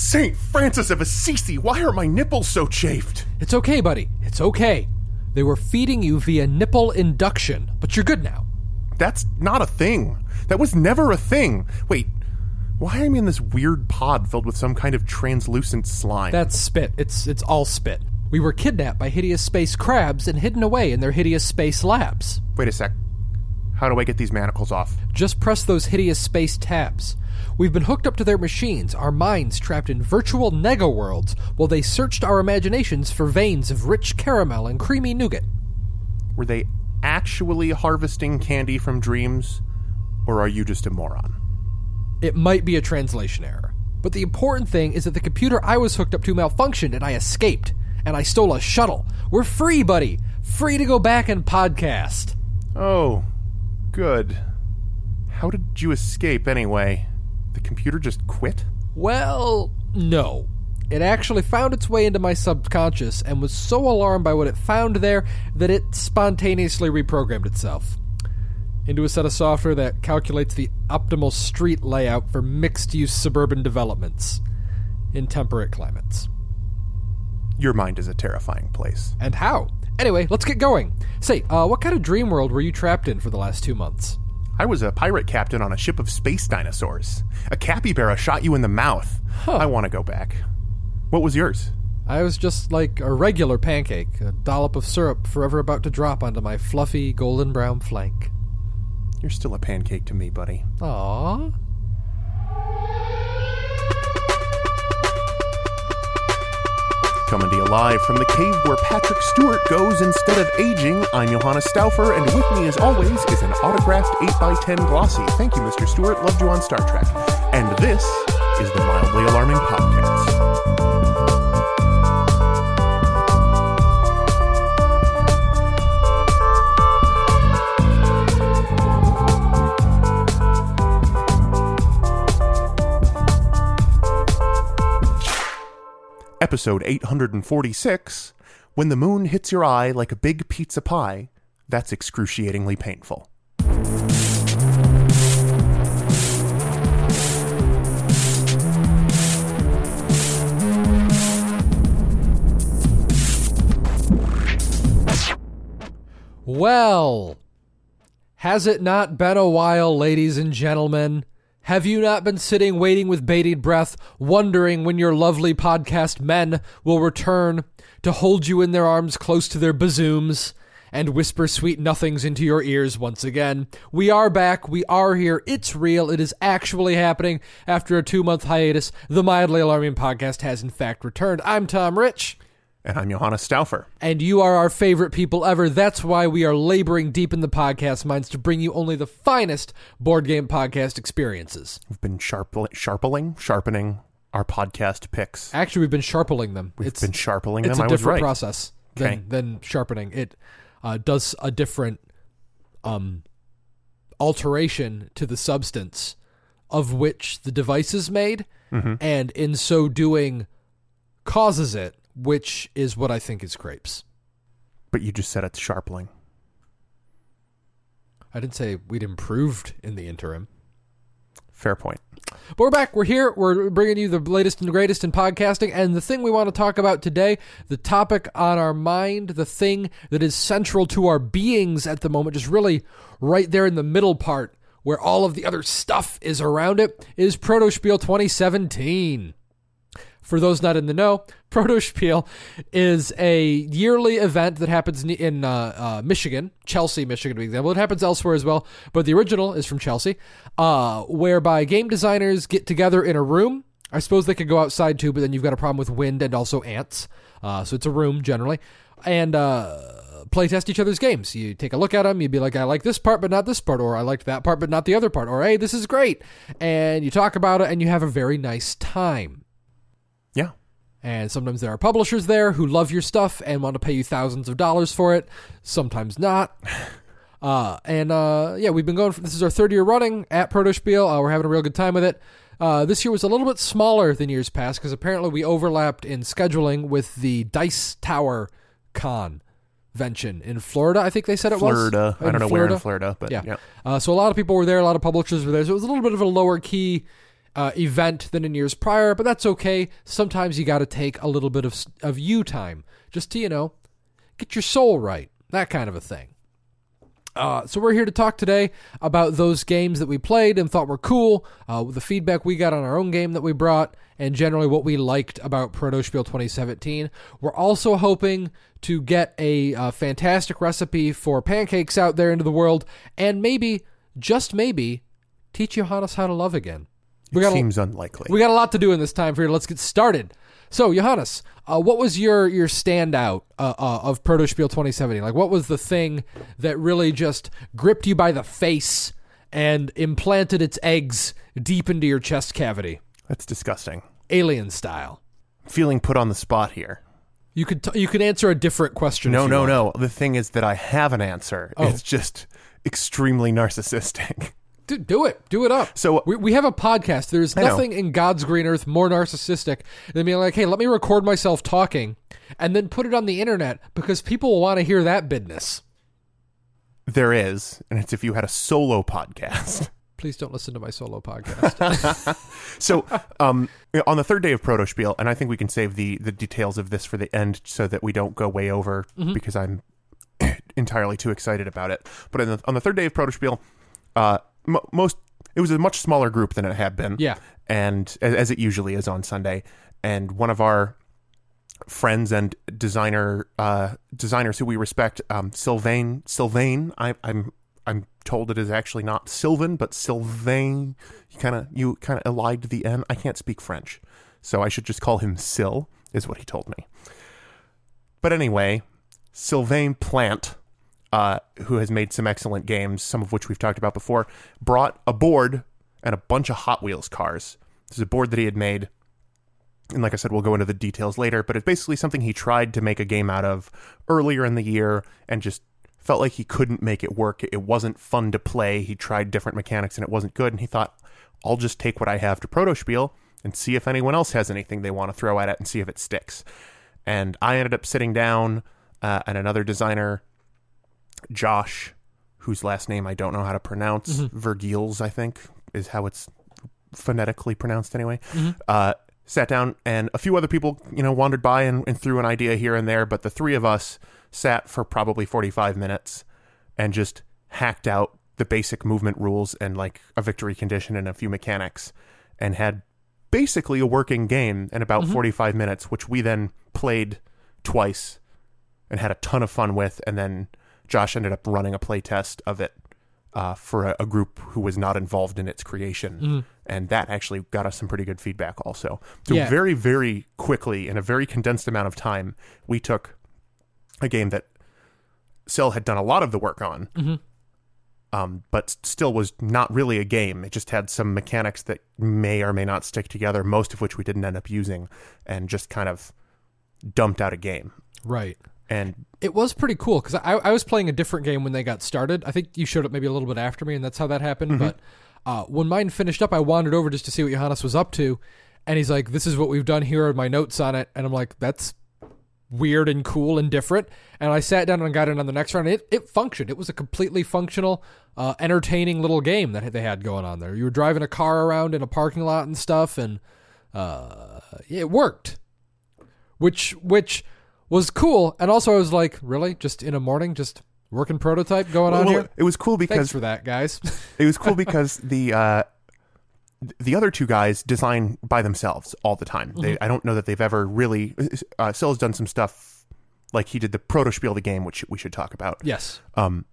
St. Francis of Assisi, why are my nipples so chafed? It's okay, buddy. It's okay. They were feeding you via nipple induction, but you're good now. That's not a thing. That was never a thing. Wait, why am I in this weird pod filled with some kind of translucent slime? That's spit. It's all spit. We were kidnapped by hideous space crabs and hidden away in their hideous space labs. Wait a sec. How do I get these manacles off? Just press those hideous space tabs. We've been hooked up to their machines, our minds trapped in virtual nega-worlds, while they searched our imaginations for veins of rich caramel and creamy nougat. Were they actually harvesting candy from dreams, or are you just a moron? It might be a translation error, but the important thing is that the computer I was hooked up to malfunctioned and I escaped, and I stole a shuttle. We're free, buddy! Free to go back and podcast. Oh, good. How did you escape anyway? The computer just quit? Well, no. It actually found its way into my subconscious and was so alarmed by what it found there that it spontaneously reprogrammed itself into a set of software that calculates the optimal street layout for mixed-use suburban developments in temperate climates. Your mind is a terrifying place. And how? Anyway, let's get going. Say, what kind of dream world were you trapped in for the last 2 months? I was a pirate captain on a ship of space dinosaurs. A capybara shot you in the mouth. Huh. I want to go back. What was yours? I was just like a regular pancake, a dollop of syrup forever about to drop onto my fluffy golden brown flank. You're still a pancake to me, buddy. Aww. Coming to you live from the cave where Patrick Stewart goes instead of aging, I'm Johannes Stauffer, and with me as always is an autographed 8x10 glossy. Thank you, Mr. Stewart. Loved you on Star Trek. And this is the Mildly Alarming Podcast. Episode 846, When the Moon Hits Your Eye Like a Big Pizza Pie, That's Excruciatingly Painful. Well, has it not been a while, ladies and gentlemen? Have you not been sitting waiting with bated breath, wondering when your lovely podcast men will return to hold you in their arms close to their bazooms and whisper sweet nothings into your ears once again? We are back. We are here. It's real. It is actually happening. After a 2-month hiatus, the Mildly Alarming Podcast has in fact returned. I'm Tom Rich. And I'm Johannes Stauffer. And you are our favorite people ever. That's why we are laboring deep in the podcast mines to bring you only the finest board game podcast experiences. We've been sharpening our podcast picks. Actually, we've been sharpening them. We've been sharpening them. It's a I was different right. process than sharpening. It does a different alteration to the substance of which the device is made, and in so doing causes it, which is what I think is crepes. But you just said it's sharpening. I didn't say we'd improved in the interim. Fair point. But we're back. We're here. We're bringing you the latest and greatest in podcasting. And the thing we want to talk about today, the topic on our mind, the thing that is central to our beings at the moment, just really right there in the middle part where all of the other stuff is around it, is Protospiel 2017. For those not in the know, Protospiel is a yearly event that happens in Michigan, Chelsea, Michigan, for example. It happens elsewhere as well, but the original is from Chelsea, whereby game designers get together in a room. I suppose they could go outside too, but then you've got a problem with wind and also ants. So it's a room generally, and play test each other's games. You take a look at them, you'd be like, I like this part, but not this part, or I liked that part, but not the other part, or hey, this is great. And you talk about it, and you have a very nice time. Yeah. And sometimes there are publishers there who love your stuff and want to pay you thousands of dollars for it. Sometimes not. We've been going this is our 3rd year running at Protospiel. We're having a real good time with it. This year was a little bit smaller than years past because apparently we overlapped in scheduling with the Dice Tower convention in Florida. I think they said it was. Florida. I don't know where in Florida, but yeah. So a lot of people were there. A lot of publishers were there. So it was a little bit of a lower key event than in years prior, but that's okay. Sometimes you got to take a little bit of you time just to, get your soul right, that kind of a thing. So we're here to talk today about those games that we played and thought were cool, the feedback we got on our own game that we brought, and generally what we liked about Protospiel 2017. We're also hoping to get a fantastic recipe for pancakes out there into the world, and maybe, just maybe, teach Johannes how to love again. It seems unlikely. We got a lot to do in this time for you. Let's get started. So, Johannes, what was your standout of Protospiel 2017? Like, what was the thing that really just gripped you by the face and implanted its eggs deep into your chest cavity? That's disgusting. Alien style. Feeling put on the spot here. You could answer a different question. No. The thing is that I have an answer. Oh. It's just extremely narcissistic. Do it up. So we have a podcast. There's nothing in God's green earth more narcissistic than being like, hey, let me record myself talking and then put it on the internet because people will want to hear that business. There is, and it's if you had a solo podcast. Please don't listen to my solo podcast. So on the third day of Protospiel, and I think we can save the details of this for the end so that we don't go way over because I'm entirely too excited about it. But on the third day of Protospiel, it was a much smaller group than it had been. Yeah. And as it usually is on Sunday. And one of our friends and designers who we respect, Sylvain, I'm told it is actually not Sylvan, but Sylvain. You kind of allied the N. I can't speak French, so I should just call him Syl, is what he told me. But anyway, Sylvain Plant, who has made some excellent games, some of which we've talked about before, brought a board and a bunch of Hot Wheels cars. This is a board that he had made, and like I said, we'll go into the details later, but it's basically something he tried to make a game out of earlier in the year and just felt like he couldn't make it work. It wasn't fun to play. He tried different mechanics and it wasn't good, and he thought, I'll just take what I have to Protospiel and see if anyone else has anything they want to throw at it and see if it sticks. And I ended up sitting down, and another designer, Josh, whose last name I don't know how to pronounce, Vergils, I think, is how it's phonetically pronounced anyway, sat down, and a few other people, wandered by and threw an idea here and there, but the three of us sat for probably 45 minutes and just hacked out the basic movement rules and like a victory condition and a few mechanics and had basically a working game in about 45 minutes, which we then played twice and had a ton of fun with. And then Josh ended up running a play test of it for a group who was not involved in its creation. And that actually got us some pretty good feedback also. So very, very quickly, in a very condensed amount of time, we took a game that Syl had done a lot of the work on, but still was not really a game. It just had some mechanics that may or may not stick together, most of which we didn't end up using, and just kind of dumped out a game. Right. And it was pretty cool because I was playing a different game when they got started. I think you showed up maybe a little bit after me, and that's how that happened. But when mine finished up, I wandered over just to see what Johannes was up to, and he's like, this is what we've done. Here are my notes on it. And I'm like, that's weird and cool and different. And I sat down and got in on the next round. It functioned. It was a completely functional, entertaining little game that they had going on there. You were driving a car around in a parking lot and stuff, and it worked, which was cool. And also I was like, really? Just in a morning, just working prototype going on here? It was cool because... Thanks for that, guys. It was cool because the other two guys design by themselves all the time. I don't know that they've ever really... Syl has done some stuff, like he did the Protospiel, the game, which we should talk about. Yes.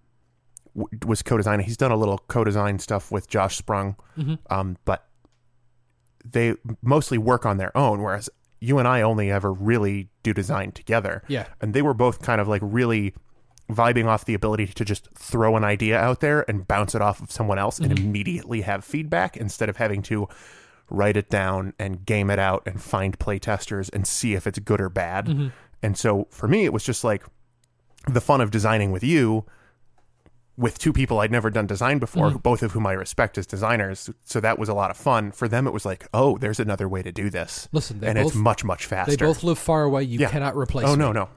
Was co-designing. He's done a little co-design stuff with Josh Sprung, but they mostly work on their own, whereas you and I only ever really do design together. Yeah. And they were both kind of like really vibing off the ability to just throw an idea out there and bounce it off of someone else and immediately have feedback instead of having to write it down and game it out and find play testers and see if it's good or bad. And so for me, it was just like the fun of designing with you, with two people I'd never done design before, both of whom I respect as designers. So that was a lot of fun. For them, it was like, oh, there's another way to do this. Listen, and it's much, much faster. They both live far away. You cannot replace me. No.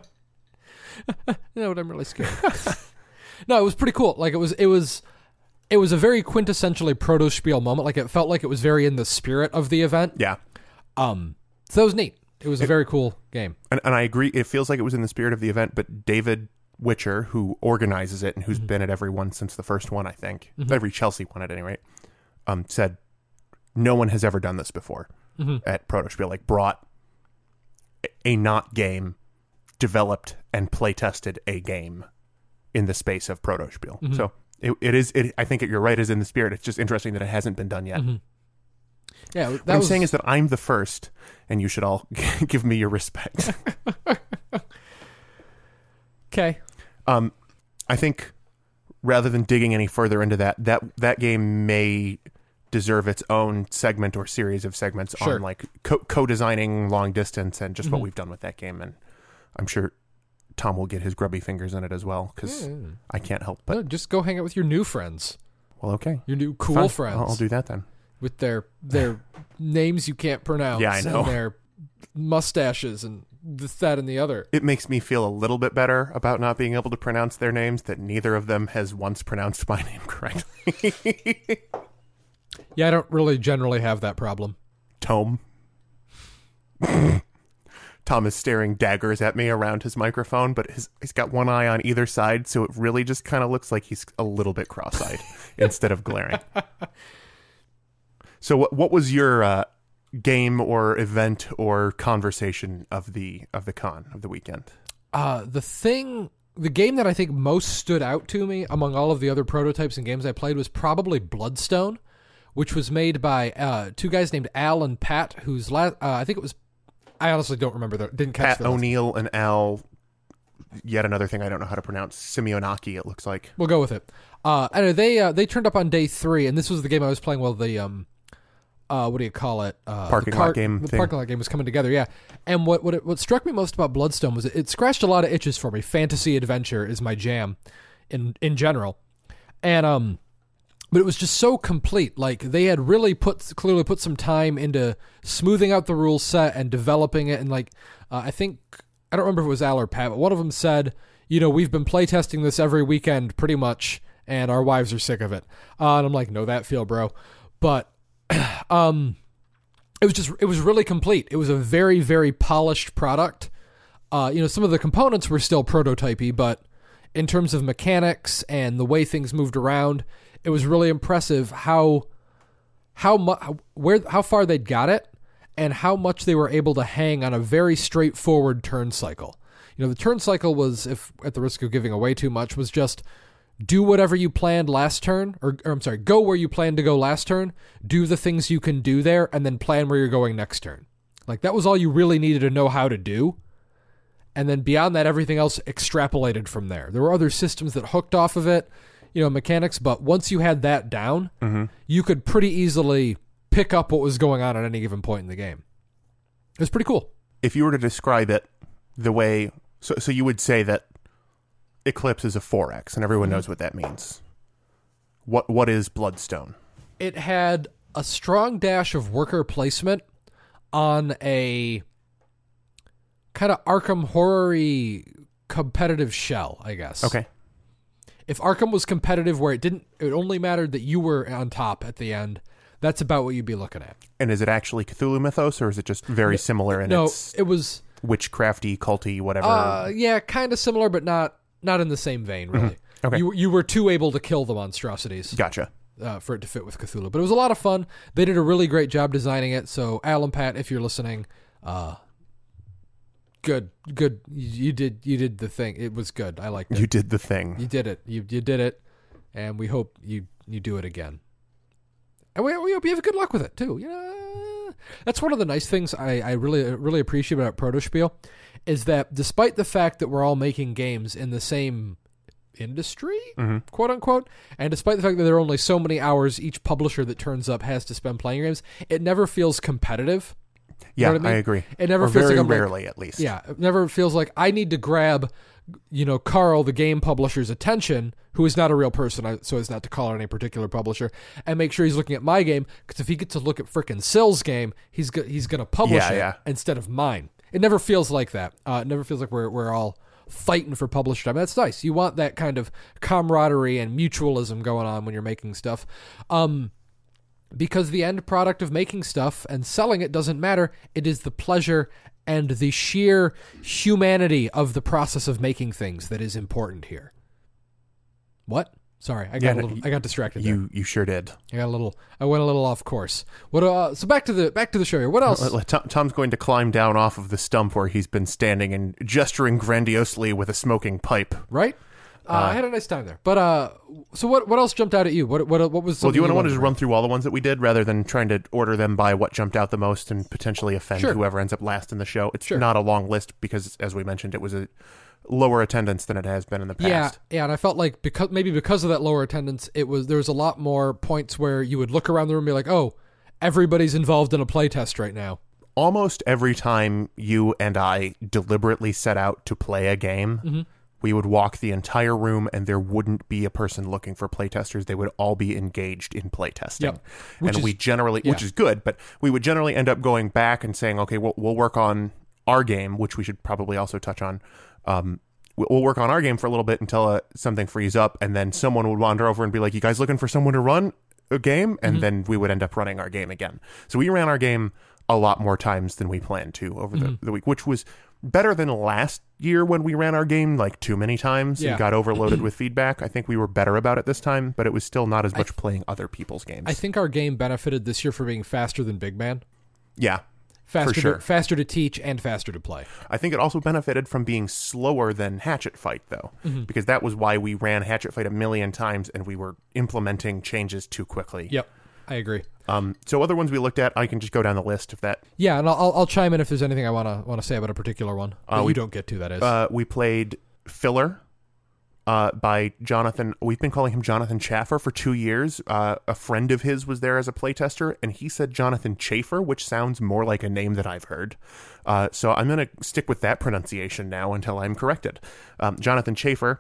You know what? I'm really scared. No, it was pretty cool. Like it it was a very quintessentially proto-spiel moment. Like, it felt like it was very in the spirit of the event. Yeah. So that was neat. It was a very cool game. And I agree. It feels like it was in the spirit of the event, but David Witcher, who organizes it and who's been at every one since the first one, I think, every Chelsea one at any rate, said no one has ever done this before at Protospiel. Like, brought a not game, developed and play tested a game in the space of Protospiel. So it is. I think you're right. Is in the spirit. It's just interesting that it hasn't been done yet. Yeah, What I'm saying is that I'm the first, and you should all give me your respect. Okay. I think rather than digging any further into that game may deserve its own segment or series of segments on like co-designing long distance and just what we've done with that game. And I'm sure Tom will get his grubby fingers in it as well, because I can't help but... No, just go hang out with your new friends. Well, okay. Your new cool Fine. friends. I'll do that then. With their names you can't pronounce. Yeah, I know. And their mustaches and this, that, and the other. It makes me feel a little bit better about not being able to pronounce their names, that neither of them has once pronounced my name correctly. Yeah, I don't really generally have that problem. Tome. Tom is staring daggers at me around his microphone, but he's got one eye on either side, so it really just kind of looks like he's a little bit cross-eyed instead of glaring. So what was your game or event or conversation of the con of the weekend? The game that I think most stood out to me among all of the other prototypes and games I played was probably Bloodstone, which was made by two guys named Al and Pat, whose I think it was, I honestly don't remember, didn't catch Pat O'Neill and Al, yet another thing I don't know how to pronounce, Simeonaki, it looks like. We'll go with it. Anyway, they turned up on day 3, and this was the game I was playing while the what do you call it? Parking lot game. The parking lot game was coming together, yeah. And what struck me most about Bloodstone was it scratched a lot of itches for me. Fantasy adventure is my jam, in general, and but it was just so complete. Like, they had really clearly put some time into smoothing out the rule set and developing it. And like, I don't remember if it was Al or Pat, but one of them said, we've been playtesting this every weekend pretty much, and our wives are sick of it. And I'm like, no, that feel, bro. But it was really complete. It was a very, very polished product. Some of the components were still prototypey, but in terms of mechanics and the way things moved around, it was really impressive how far they'd got it and how much they were able to hang on a very straightforward turn cycle. The turn cycle was, if at the risk of giving away too much, was just do whatever you planned last turn, or I'm sorry, go where you planned to go last turn, do the things you can do there, and then plan where you're going next turn. Like, that was all you really needed to know how to do. And then beyond that, everything else extrapolated from there. There were other systems that hooked off of it, mechanics, but once you had that down, you could pretty easily pick up what was going on at any given point in the game. It was pretty cool. If you were to describe it the way, so you would say that Eclipse is a 4X, and everyone knows what that means. What is Bloodstone? It had a strong dash of worker placement on a kind of Arkham horror-y competitive shell, I guess. Okay. If Arkham was competitive where it only mattered that you were on top at the end, that's about what you'd be looking at. And is it actually Cthulhu Mythos, or is it just very similar in its... it was... witchcrafty, culty, whatever? Yeah, kind of similar, but not in the same vein, really. Okay. You were too able to kill the monstrosities. Gotcha. For it to fit with Cthulhu. But it was a lot of fun. They did a really great job designing it, so Al and Pat, if you're listening, good. You did the thing. It was good. I liked it. You did the thing. You did it. You did it, and we hope you do it again. And we hope you have good luck with it, too. That's one of the nice things I really, really appreciate about Protospiel, is that despite the fact that we're all making games in the same industry, quote unquote, and despite the fact that there are only so many hours each publisher that turns up has to spend playing games, it never feels competitive. Yeah, You know what I mean? I agree. It never or feels very like I'm rarely, at least. Yeah, it never feels like I need to grab, Carl, the game publisher's attention, who is not a real person, so as not to call out any particular publisher, and make sure he's looking at my game, because if he gets to look at frickin' Sill's game, he's going to publish it instead of mine. It never feels like that. It never feels like we're all fighting for publisher time. That's nice. You want that kind of camaraderie and mutualism going on when you're making stuff. Because the end product of making stuff and selling it doesn't matter. It is the pleasure and the sheer humanity of the process of making things that is important here. What? Sorry, I got distracted there. You sure did. I went a little off course. What? So back to the show here. What else? Tom's going to climb down off of the stump where he's been standing and gesturing grandiosely with a smoking pipe. Right. I had a nice time there. But so what else jumped out at you? What was? Well, do you want to just run through all the ones that we did rather than trying to order them by what jumped out the most and potentially offend whoever ends up last in the show? It's not a long list because, as we mentioned, it was a lower attendance than it has been in the past. Yeah, and I felt like because of that lower attendance, there was a lot more points where you would look around the room and be like, oh, everybody's involved in a playtest right now. Almost every time you and I deliberately set out to play a game, we would walk the entire room and there wouldn't be a person looking for playtesters. They would all be engaged in playtesting. Yep. Which is good, but we would generally end up going back and saying, okay, we'll work on our game, which we should probably also touch on. We'll work on our game for a little bit until something frees up, and then someone would wander over and be like, you guys looking for someone to run a game? And then we would end up running our game again. So we ran our game a lot more times than we planned to over the week, which was better than last year when we ran our game like too many times and got overloaded with feedback. I think we were better about it this time, but it was still not as much playing other people's games. I think our game benefited this year for being faster than Big Man. Yeah. Faster to teach and faster to play. I think it also benefited from being slower than Hatchet Fight, though, because that was why we ran Hatchet Fight a million times and we were implementing changes too quickly. Yep, I agree. So other ones we looked at, I can just go down the list if that. Yeah, and I'll chime in if there's anything I want to say about a particular one that we don't get to. That is, we played Filler. By Jonathan. We've been calling him Jonathan Chaffer for 2 years. A friend of his was there as a playtester, and he said Jonathan Chafer, which sounds more like a name that I've heard. So I'm going to stick with that pronunciation now until I'm corrected. Jonathan Chafer,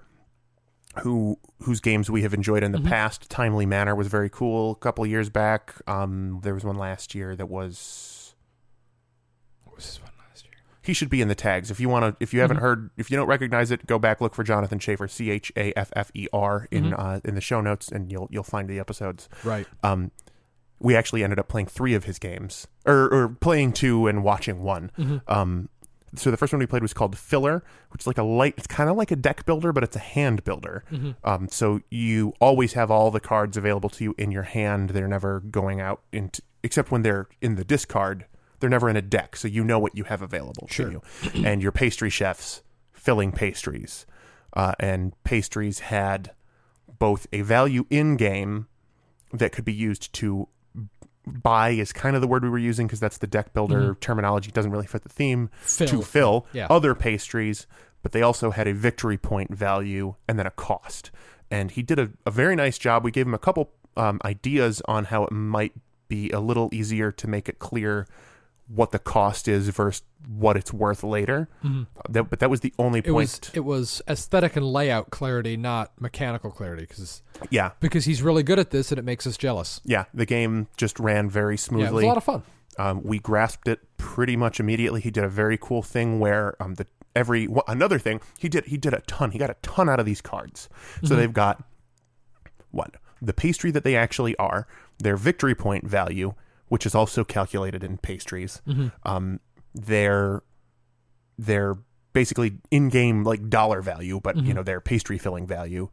whose games we have enjoyed in the past. Timely Manor was very cool a couple of years back. There was one last year that was... What was this one last year? He should be in the tags. If you haven't heard, if you don't recognize it, go back, look for Jonathan Chafer, Chaffer in the show notes, and you'll find the episodes. Right. We actually ended up playing 3 of his games, or playing 2 and watching 1. So the first one we played was called Filler, which is it's kind of like a deck builder, but it's a hand builder. So you always have all the cards available to you in your hand. They're never going out except when they're in the discard. They're never in a deck, so you know what you have available to you. And your pastry chefs filling pastries. And pastries had both a value in-game that could be used to buy is kind of the word we were using because that's the deck builder terminology. Doesn't really fit the theme. To fill other pastries, but they also had a victory point value and then a cost. And he did a very nice job. We gave him a couple ideas on how it might be a little easier to make it clear what the cost is versus what it's worth later. But that was the only point. It was aesthetic and layout clarity, not mechanical clarity. Because he's really good at this and it makes us jealous. Yeah, the game just ran very smoothly. Yeah, it was a lot of fun. We grasped it pretty much immediately. He did a very cool thing where another thing he did a ton. He got a ton out of these cards. So they've got the pastry that they actually are, their victory point value, which is also calculated in pastries. They're basically in-game like dollar value, but their pastry filling value.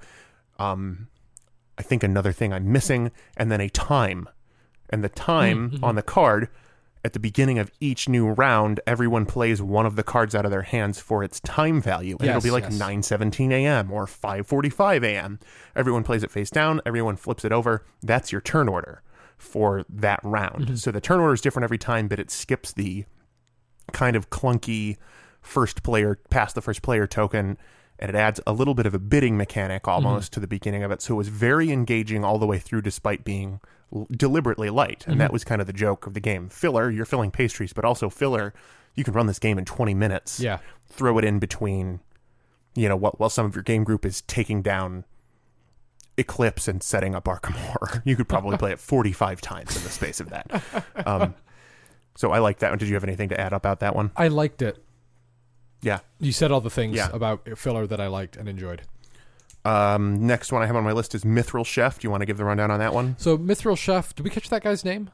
I think another thing I'm missing, and then a time. And the time on the card, at the beginning of each new round, everyone plays one of the cards out of their hands for its time value. And it'll be like 9:17 a.m. or 5:45 a.m. Everyone plays it face down. Everyone flips it over. That's your turn order for that round. So the turn order is different every time, but it skips the kind of clunky pass the first player token, and it adds a little bit of a bidding mechanic almost to the beginning of it. So it was very engaging all the way through despite being deliberately light. And that was kind of the joke of the game. Filler, you're filling pastries, but also Filler, you can run this game in 20 minutes. Yeah. Throw it in between, while some of your game group is taking down Eclipse and setting up Arkham Horror. You could probably play it 45 times in the space of that. So I like that one. Did you have anything to add about that one? I liked it. Yeah. You said all the things Yeah. about filler that I liked and enjoyed. Next one I have on my list is Mithril Chef. Do you want to give the rundown on that one? So Mithril Chef, did we catch that guy's name?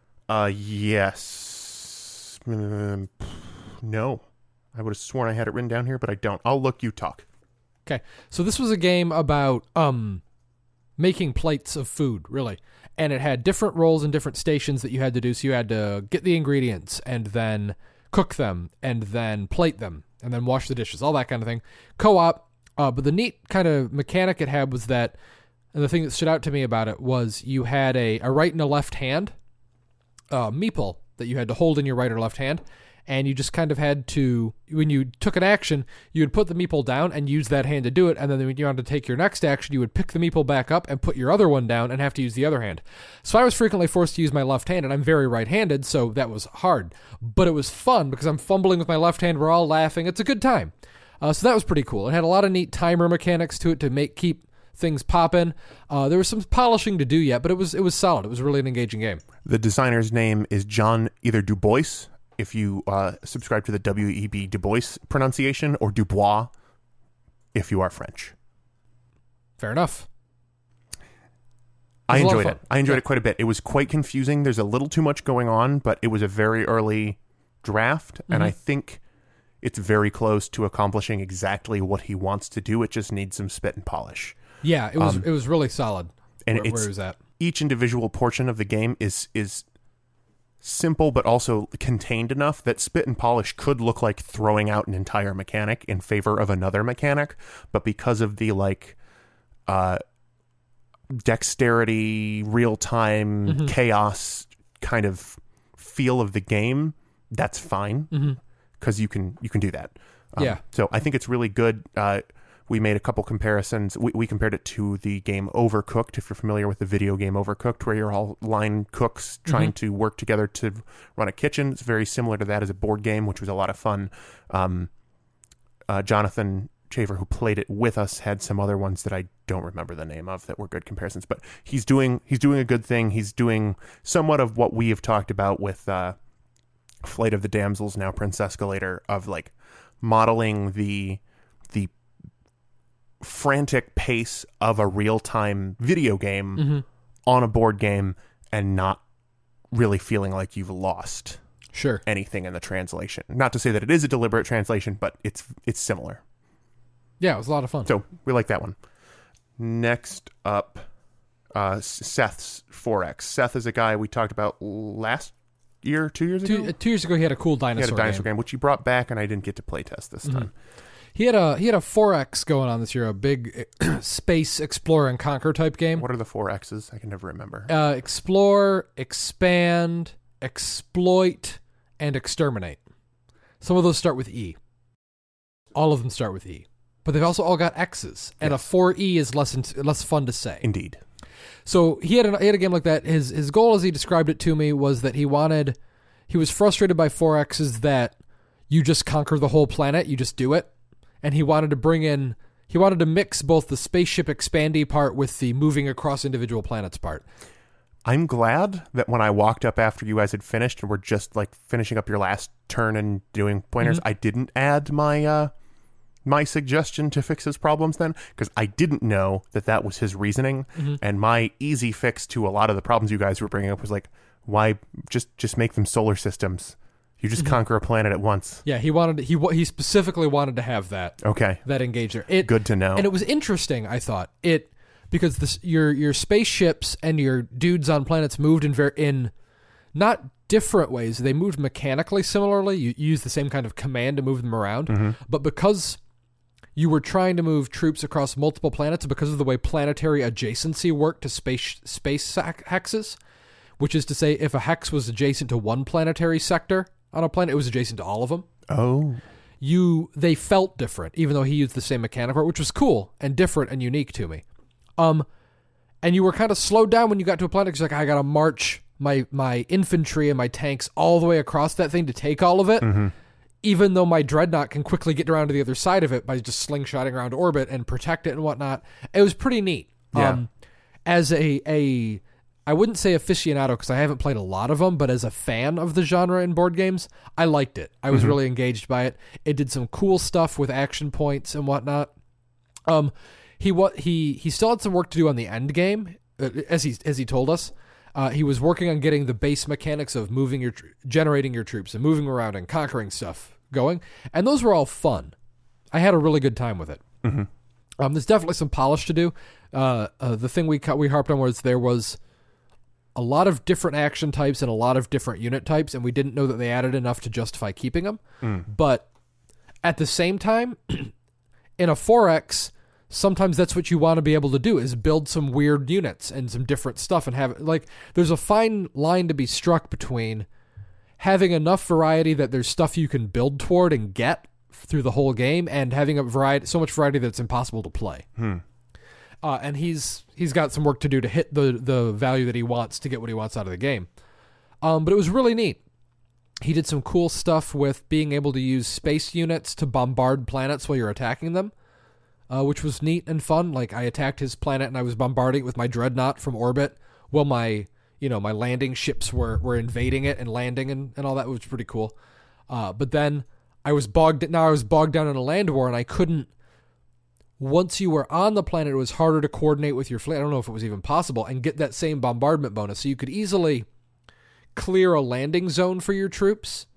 Yes. No. I would have sworn I had it written down here, but I don't. I'll look, you talk. Okay. So this was a game about making plates of food, really. And it had different roles and different stations that you had to do. So you had to get the ingredients and then cook them and then plate them and then wash the dishes, all that kind of thing. Co-op. But the neat kind of mechanic it had was that, and the thing that stood out to me about it was you had a right and a left hand meeple that you had to hold in your right or left hand. And you just kind of had to, when you took an action, you would put the meeple down and use that hand to do it. And then when you wanted to take your next action, you would pick the meeple back up and put your other one down and have to use the other hand. So I was frequently forced to use my left hand, and I'm very right-handed, so that was hard. But it was fun because I'm fumbling with my left hand. We're all laughing. It's a good time. So that was pretty cool. It had a lot of neat timer mechanics to it to keep things popping. There was some polishing to do yet, but it was solid. It was really an engaging game. The designer's name is John either Dubois, if you subscribe to the W.E.B. Du Bois pronunciation, or Dubois, if you are French. Fair enough. I enjoyed it. I enjoyed it quite a bit. It was quite confusing. There's a little too much going on, but it was a very early draft, and I think it's very close to accomplishing exactly what he wants to do. It just needs some spit and polish. Yeah, it was really solid. And where it was at. Each individual portion of the game is simple, but also contained enough that spit and polish could look like throwing out an entire mechanic in favor of another mechanic. But because of the dexterity, real-time chaos kind of feel of the game, that's fine because you can do that. So I think it's really good. We made a couple comparisons. We compared it to the game Overcooked, if you're familiar with the video game Overcooked, where you're all line cooks trying to work together to run a kitchen. It's very similar to that as a board game, which was a lot of fun. Jonathan Chaver, who played it with us, had some other ones that I don't remember the name of that were good comparisons. But he's doing a good thing. He's doing somewhat of what we have talked about with Flight of the Damsels, now Prince Escalator, of like modeling the frantic pace of a real-time video game on a board game and not really feeling like you've lost anything in the translation. Not to say that it is a deliberate translation, but it's similar. Yeah, it was a lot of fun. So we like that one. Next up, Seth's 4X. Seth is a guy we talked about last year, 2 years ago? 2 years ago, he had a cool dinosaur He had a dinosaur game, which he brought back, and I didn't get to play test this time. He had a 4X going on this year, a big space explore and conquer type game. What are the 4 X's? I can never remember. Explore, expand, exploit, and exterminate. Some of those start with E. All of them start with E. But they've also all got X's, and a 4E is less fun to say. Indeed. So he had a game like that. His goal, as he described it to me, was that he was frustrated by 4X's that you just conquer the whole planet, you just do it. And he wanted to mix both the spaceship expandy part with the moving across individual planets part. I'm glad that when I walked up after you guys had finished and were just like finishing up your last turn and doing pointers, I didn't add my my suggestion to fix his problems then, because I didn't know that was his reasoning. And my easy fix to a lot of the problems you guys were bringing up was like, why just make them solar systems? You just conquer a planet at once. Yeah, he specifically wanted to have that. Okay. That engager. Good to know. And it was interesting, I thought. Because your spaceships and your dudes on planets moved in not different ways. They moved mechanically similarly. You use the same kind of command to move them around. But because you were trying to move troops across multiple planets, because of the way planetary adjacency worked to space hexes, which is to say if a hex was adjacent to one planetary sector on a planet, it was adjacent to all of them. Oh. They felt different, even though he used the same mechanic, which was cool and different and unique to me. And you were kind of slowed down when you got to a planet because you're like, I got to march my infantry and my tanks all the way across that thing to take all of it, even though my dreadnought can quickly get around to the other side of it by just slingshotting around orbit and protect it and whatnot. It was pretty neat. Yeah. As a I wouldn't say aficionado because I haven't played a lot of them, but as a fan of the genre in board games, I liked it. I was really engaged by it. It did some cool stuff with action points and whatnot. He still had some work to do on the end game, as he told us. He was working on getting the base mechanics of generating your troops and moving around and conquering stuff going, and those were all fun. I had a really good time with it. There's definitely some polish to do. The thing we harped on was there was a lot of different action types and a lot of different unit types, and we didn't know that they added enough to justify keeping them. But at the same time, in a 4X, sometimes that's what you want to be able to do, is build some weird units and some different stuff and have, like, there's a fine line to be struck between having enough variety that there's stuff you can build toward and get through the whole game, and having so much variety that it's impossible to play. And he's got some work to do to hit the value that he wants to get what he wants out of the game. But it was really neat. He did some cool stuff with being able to use space units to bombard planets while you're attacking them, which was neat and fun. Like, I attacked his planet and I was bombarding it with my dreadnought from orbit while my landing ships were invading it and landing and all that, which was pretty cool. But then I was bogged down in a land war, and I couldn't. Once you were on the planet, it was harder to coordinate with your fleet. I don't know if it was even possible, and get that same bombardment bonus. So you could easily clear a landing zone for your troops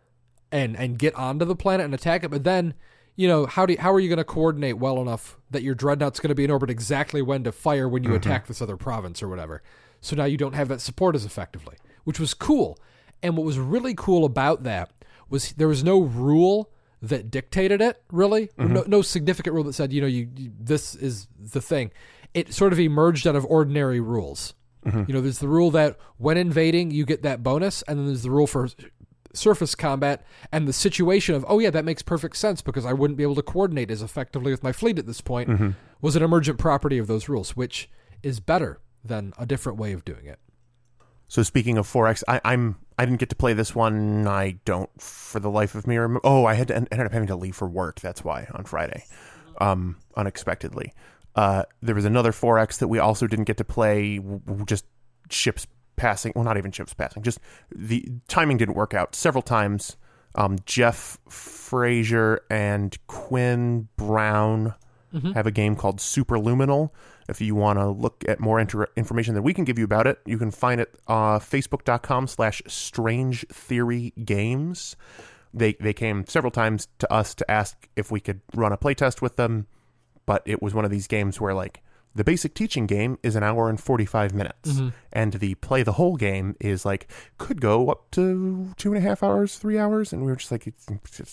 and get onto the planet and attack it. But then, how are you going to coordinate well enough that your dreadnought's going to be in orbit exactly when to fire when you attack this other province or whatever? So now you don't have that support as effectively, which was cool. And what was really cool about that was there was no rule that dictated it, really. No significant rule that said, this is the thing. It sort of emerged out of ordinary rules. There's the rule that when invading, you get that bonus, and then there's the rule for surface combat, and the situation of, that makes perfect sense because I wouldn't be able to coordinate as effectively with my fleet at this point, was an emergent property of those rules, which is better than a different way of doing it. So speaking of 4X, I didn't get to play this one. I don't, for the life of me, remember. Oh, I ended up having to leave for work. That's why, on Friday, unexpectedly. There was another 4X that we also didn't get to play. Just ships passing. Well, not even ships passing. Just the timing didn't work out several times. Jeff Frazier and Quinn Brown have a game called Superluminal. If you want to look at more information that we can give you about it, you can find it facebook.com/Strange Theory Games. They came several times to us to ask if we could run a playtest with them, but it was one of these games where, like, the basic teaching game is an hour and 45 minutes, and the play the whole game is, like, could go up to 2.5 hours, 3 hours, and we were just like, it's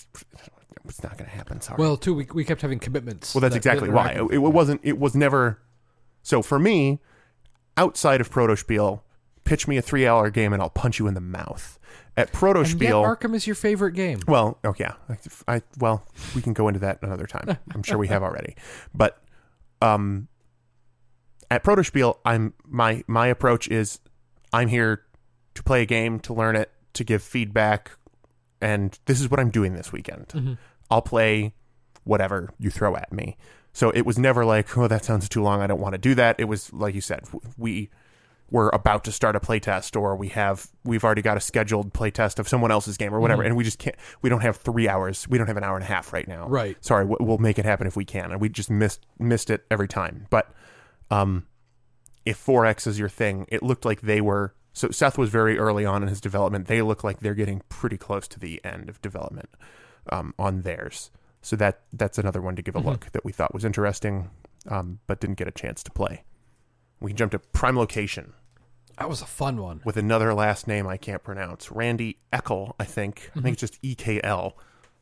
not going to happen. Sorry. Well, too, we kept having commitments. Well, that's exactly why. It was never. So for me, outside of Protospiel, pitch me a 3-hour game and I'll punch you in the mouth. At Protospiel, and yet Arkham is your favorite game. Well, okay, well, we can go into that another time. I'm sure we have already. But at Protospiel, my approach is I'm here to play a game, to learn it, to give feedback, and this is what I'm doing this weekend. I'll play whatever you throw at me. So it was never like, oh, that sounds too long, I don't want to do that. It was, like you said, we were about to start a playtest, or we've already got a scheduled playtest of someone else's game or whatever, and we just can't, we don't have 3 hours, we don't have an hour and a half right now. Right. Sorry, we'll make it happen if we can, and we just missed it every time. But if 4X is your thing, it looked like they were, so Seth was very early on in his development, they look like they're getting pretty close to the end of development on theirs. So that's another one to give a look that we thought was interesting, but didn't get a chance to play. We can jump to Prime Location. That was a fun one. With another last name I can't pronounce. Randy Eckel, I think. I think it's just EKL.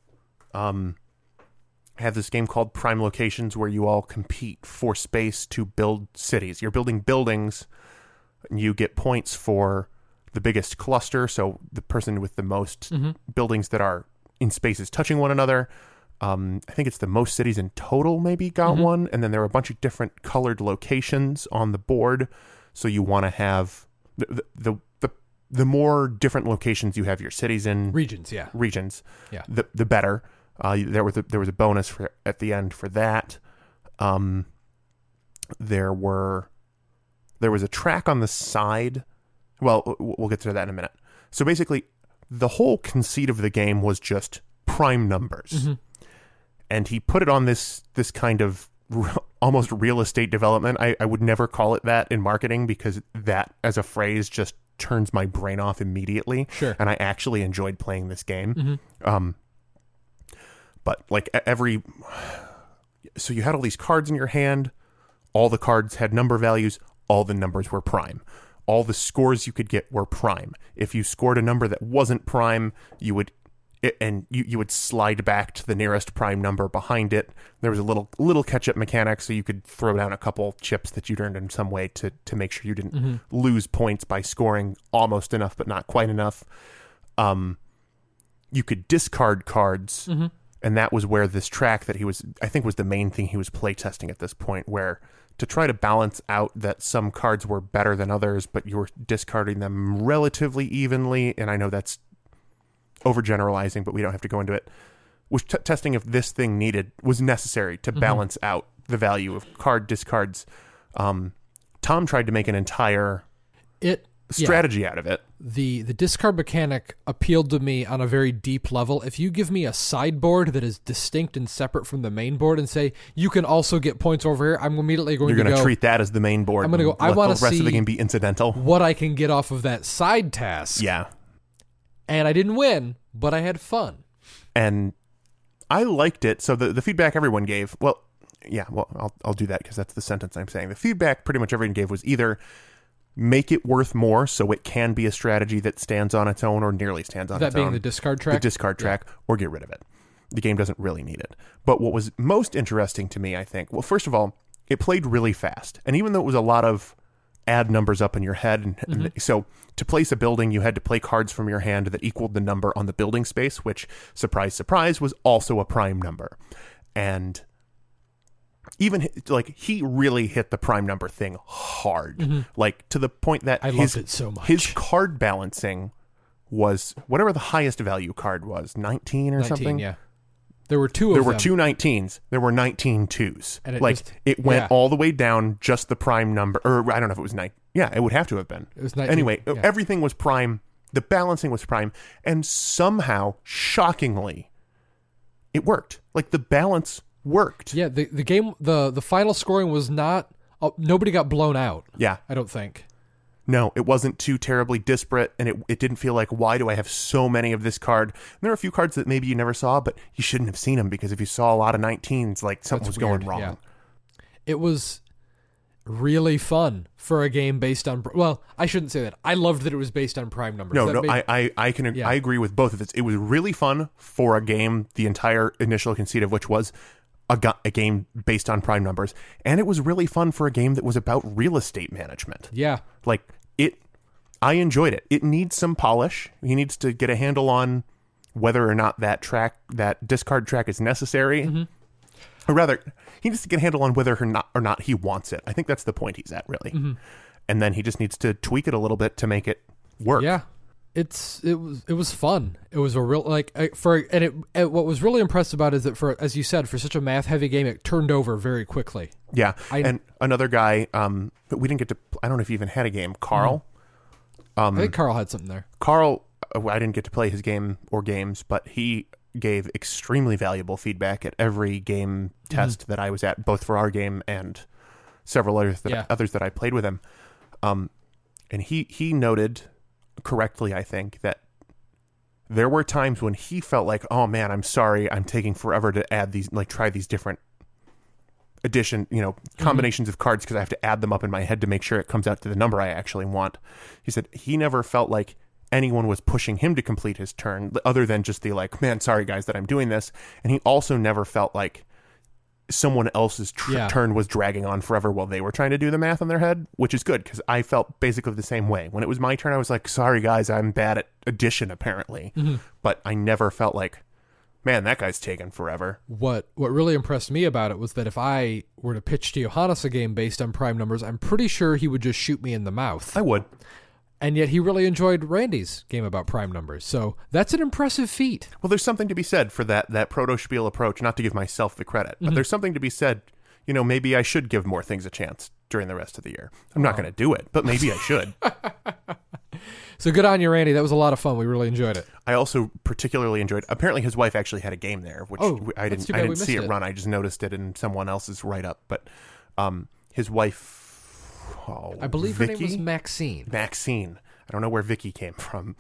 Have this game called Prime Locations where you all compete for space to build cities. You're building buildings, and you get points for the biggest cluster, so the person with the most buildings that are in spaces touching one another. I think it's the most cities in total maybe got one, and then there are a bunch of different colored locations on the board, so you want to have the more different locations you have your cities in, regions, the better. There was a bonus at the end for that. There were there was a track on the side. Well, we'll get to that in a minute. So basically, the whole conceit of the game was just prime numbers. Mm-hmm. And he put it on this kind of almost real estate development. I would never call it that in marketing, because that as a phrase just turns my brain off immediately. Sure. And I actually enjoyed playing this game. Mm-hmm. But like so you had all these cards in your hand. All the cards had number values. All the numbers were prime. All the scores you could get were prime. If you scored a number that wasn't prime, you would slide back to the nearest prime number behind it. There was a little catch-up mechanic, so you could throw down a couple chips that you'd earned in some way to make sure you didn't lose points by scoring almost enough but not quite enough. You could discard cards, and that was where this track that I think was the main thing he was playtesting at this point, where to try to balance out that some cards were better than others, but you were discarding them relatively evenly, and I know that's overgeneralizing, but we don't have to go into it, was testing if this thing was necessary to balance out the value of card discards. Tom tried to make an entire strategy out of it. The discard mechanic appealed to me on a very deep level. If you give me a sideboard that is distinct and separate from the main board and say, you can also get points over here, I'm immediately going to go... You're going to treat that as the main board. I'm going to go, I want to see... the rest of the game be incidental. What I can get off of that side task. Yeah. And I didn't win, but I had fun. And I liked it. So the feedback everyone gave, I'll do that because that's the sentence I'm saying. The feedback pretty much everyone gave was either make it worth more so it can be a strategy that stands on its own or nearly stands on its own. That being the discard track? The discard track, or get rid of it. The game doesn't really need it. But what was most interesting to me, I think, well, first of all, it played really fast. And even though it was a lot of add numbers up in your head. And so to place a building, you had to play cards from your hand that equaled the number on the building space, which, surprise, surprise, was also a prime number. And even like he really hit the prime number thing hard, like to the point that I loved it so much. His card balancing was whatever the highest value card was, 19 or something. Yeah. There were two of them. There were two 19s. There were 19 twos. And it went all the way down just the prime number. Or I don't know if it was 9. Yeah, it would have to have been. It was 19. Anyway, everything was prime. The balancing was prime. And somehow, shockingly, it worked. Like the balance worked. Yeah, the game, the final scoring was not... nobody got blown out. Yeah. I don't think. No, it wasn't too terribly disparate, and it didn't feel like, why do I have so many of this card? And there are a few cards that maybe you never saw, but you shouldn't have seen them, because if you saw a lot of 19s, like something was going wrong. Yeah. It was really fun for a game based on... Well, I shouldn't say that. I loved that it was based on prime numbers. I agree with both of it. It was really fun for a game, the entire initial conceit of which was a game based on prime numbers, and it was really fun for a game that was about real estate management. Yeah. Like, I enjoyed it. It needs some polish. He needs to get a handle on whether or not that discard track is necessary. Or rather, he needs to get a handle on whether or not he wants it. I think that's the point he's at, really. And then he just needs to tweak it a little bit to make it work. Yeah. It was fun. It was a real what was really impressive about it is that for, as you said, for such a math heavy game, it turned over very quickly. Yeah. And another guy, but we didn't get to, I don't know if he even had a game, Carl. I think Carl had something there. Carl, I didn't get to play his game or games, but he gave extremely valuable feedback at every game test that I was at, both for our game and several others that I played with him. And he noted correctly, I think, that there were times when he felt like, oh man, I'm sorry, I'm taking forever to add these, like try these different combinations of cards because I have to add them up in my head to make sure it comes out to the number I actually want. He said he never felt like anyone was pushing him to complete his turn, other than just the like, man, sorry guys that I'm doing this. And he also never felt like someone else's turn was dragging on forever while they were trying to do the math in their head, which is good because I felt basically the same way. When it was my turn, I was like, sorry guys, I'm bad at addition apparently. But I never felt like, man, that guy's taking forever. What really impressed me about it was that if I were to pitch to Johannes a game based on prime numbers, I'm pretty sure he would just shoot me in the mouth. I would. And yet he really enjoyed Randy's game about prime numbers. So that's an impressive feat. Well, there's something to be said for that proto-spiel approach, not to give myself the credit, but there's something to be said, maybe I should give more things a chance during the rest of the year. I'm not going to do it, but maybe I should. So good on you, Randy. That was a lot of fun. We really enjoyed it. I also particularly enjoyed. Apparently, his wife actually had a game there, which I didn't see it run. I just noticed it in someone else's write up. But his wife, I believe Vicky? her name was Maxine. Maxine. I don't know where Vicky came from.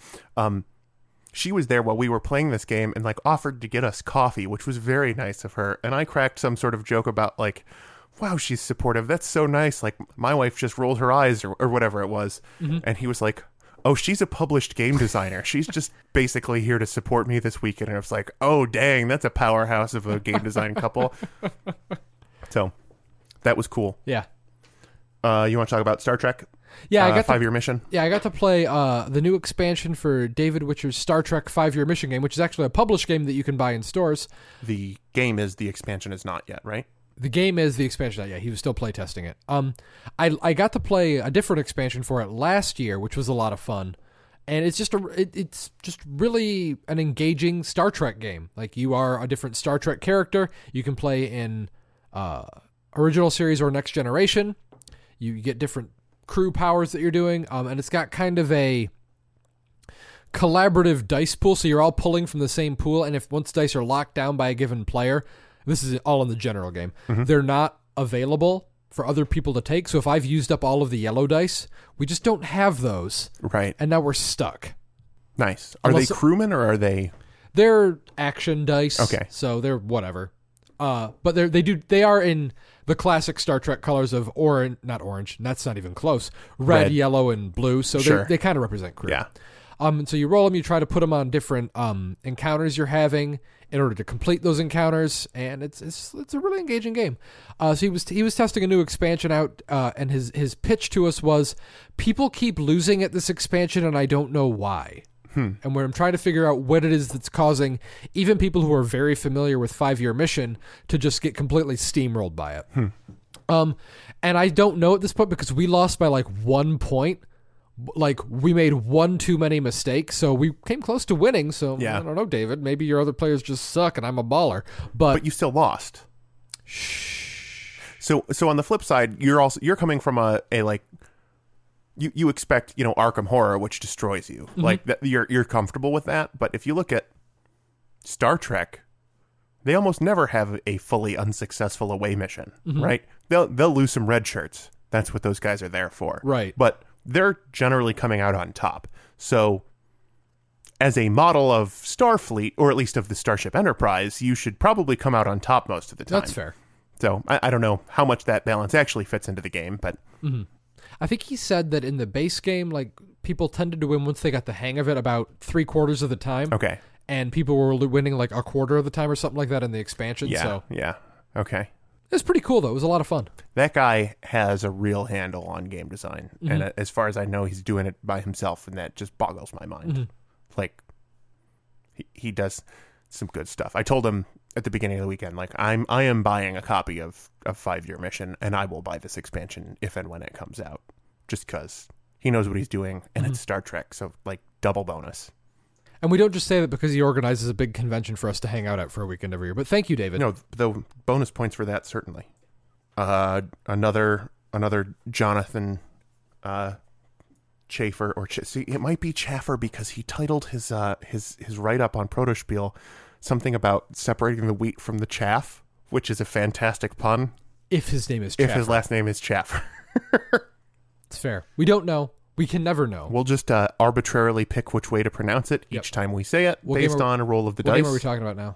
She was there while we were playing this game and like offered to get us coffee, which was very nice of her. And I cracked some sort of joke about like, wow, she's supportive. That's so nice. Like my wife just rolled her eyes or whatever it was. Mm-hmm. And he was like, oh, she's a published game designer. She's just basically here to support me this weekend. And I was like, oh, dang, that's a powerhouse of a game design couple. So that was cool. Yeah. You want to talk about Star Trek? Yeah, I got 5-year mission. Yeah, I got to play the new expansion for David Witcher's Star Trek 5-year mission game, which is actually a published game that you can buy in stores. The game is, the expansion is not yet, right? The game is the expansion. Yeah, he was still playtesting it. I got to play a different expansion for it last year, which was a lot of fun, and it's just it's just really an engaging Star Trek game. Like you are a different Star Trek character. You can play in original series or Next Generation. You get different crew powers that you're doing, and it's got kind of a collaborative dice pool. So you're all pulling from the same pool, and if once dice are locked down by a given player. This is all in the general game. Mm-hmm. They're not available for other people to take. So if I've used up all of the yellow dice, we just don't have those. Right. And now we're stuck. Nice. Are they crewmen or are they? They're action dice. Okay. So they're whatever. But they are in the classic Star Trek colors of orange, not orange. That's not even close. Red, yellow, and blue. So sure. they kind of represent crew. Yeah. So you roll them. You try to put them on different encounters you're having in order to complete those encounters, and it's a really engaging game. So he was testing a new expansion out, and his pitch to us was, people keep losing at this expansion, and I don't know why. And where I'm trying to figure out what it is that's causing even people who are very familiar with 5-year mission to just get completely steamrolled by it. And I don't know at this point because we lost by like 1 point. Like we made one too many mistakes, so we came close to winning. So yeah. I don't know, David. Maybe your other players just suck, and I'm a baller. But you still lost. Shh. So on the flip side, you're coming from a like you expect Arkham Horror, which destroys you. Mm-hmm. Like that, you're comfortable with that. But if you look at Star Trek, they almost never have a fully unsuccessful away mission, mm-hmm. right? They'll lose some red shirts. That's what those guys are there for, right? But they're generally coming out on top. So as a model of Starfleet, or at least of the Starship Enterprise, you should probably come out on top most of the time. That's fair. So I don't know how much that balance actually fits into the game, but... Mm-hmm. I think he said that in the base game, like, people tended to win once they got the hang of it about 3/4 of the time. Okay. And people were winning like 1/4 of the time or something like that in the expansion. Yeah. Okay. It was pretty cool, though. It was a lot of fun. That guy has a real handle on game design. Mm-hmm. And as far as I know, he's doing it by himself, and that just boggles my mind. Mm-hmm. Like, he does some good stuff. I told him at the beginning of the weekend, like, I am buying a copy of 5-year mission, and I will buy this expansion if and when it comes out. Just because he knows what he's doing, and it's Star Trek, so, like, double bonus. And we don't just say that because he organizes a big convention for us to hang out at for a weekend every year. But thank you, David. No, the bonus points for that, certainly. Another Jonathan Chafer, or see, it might be Chaffer because he titled his write-up on Protospiel something about separating the wheat from the chaff, which is a fantastic pun. If his name is Chaffer. If his last name is Chaffer. It's fair. We don't know. We can never know. We'll just arbitrarily pick which way to pronounce it each time we say it, based on a roll of the dice. What game are we talking about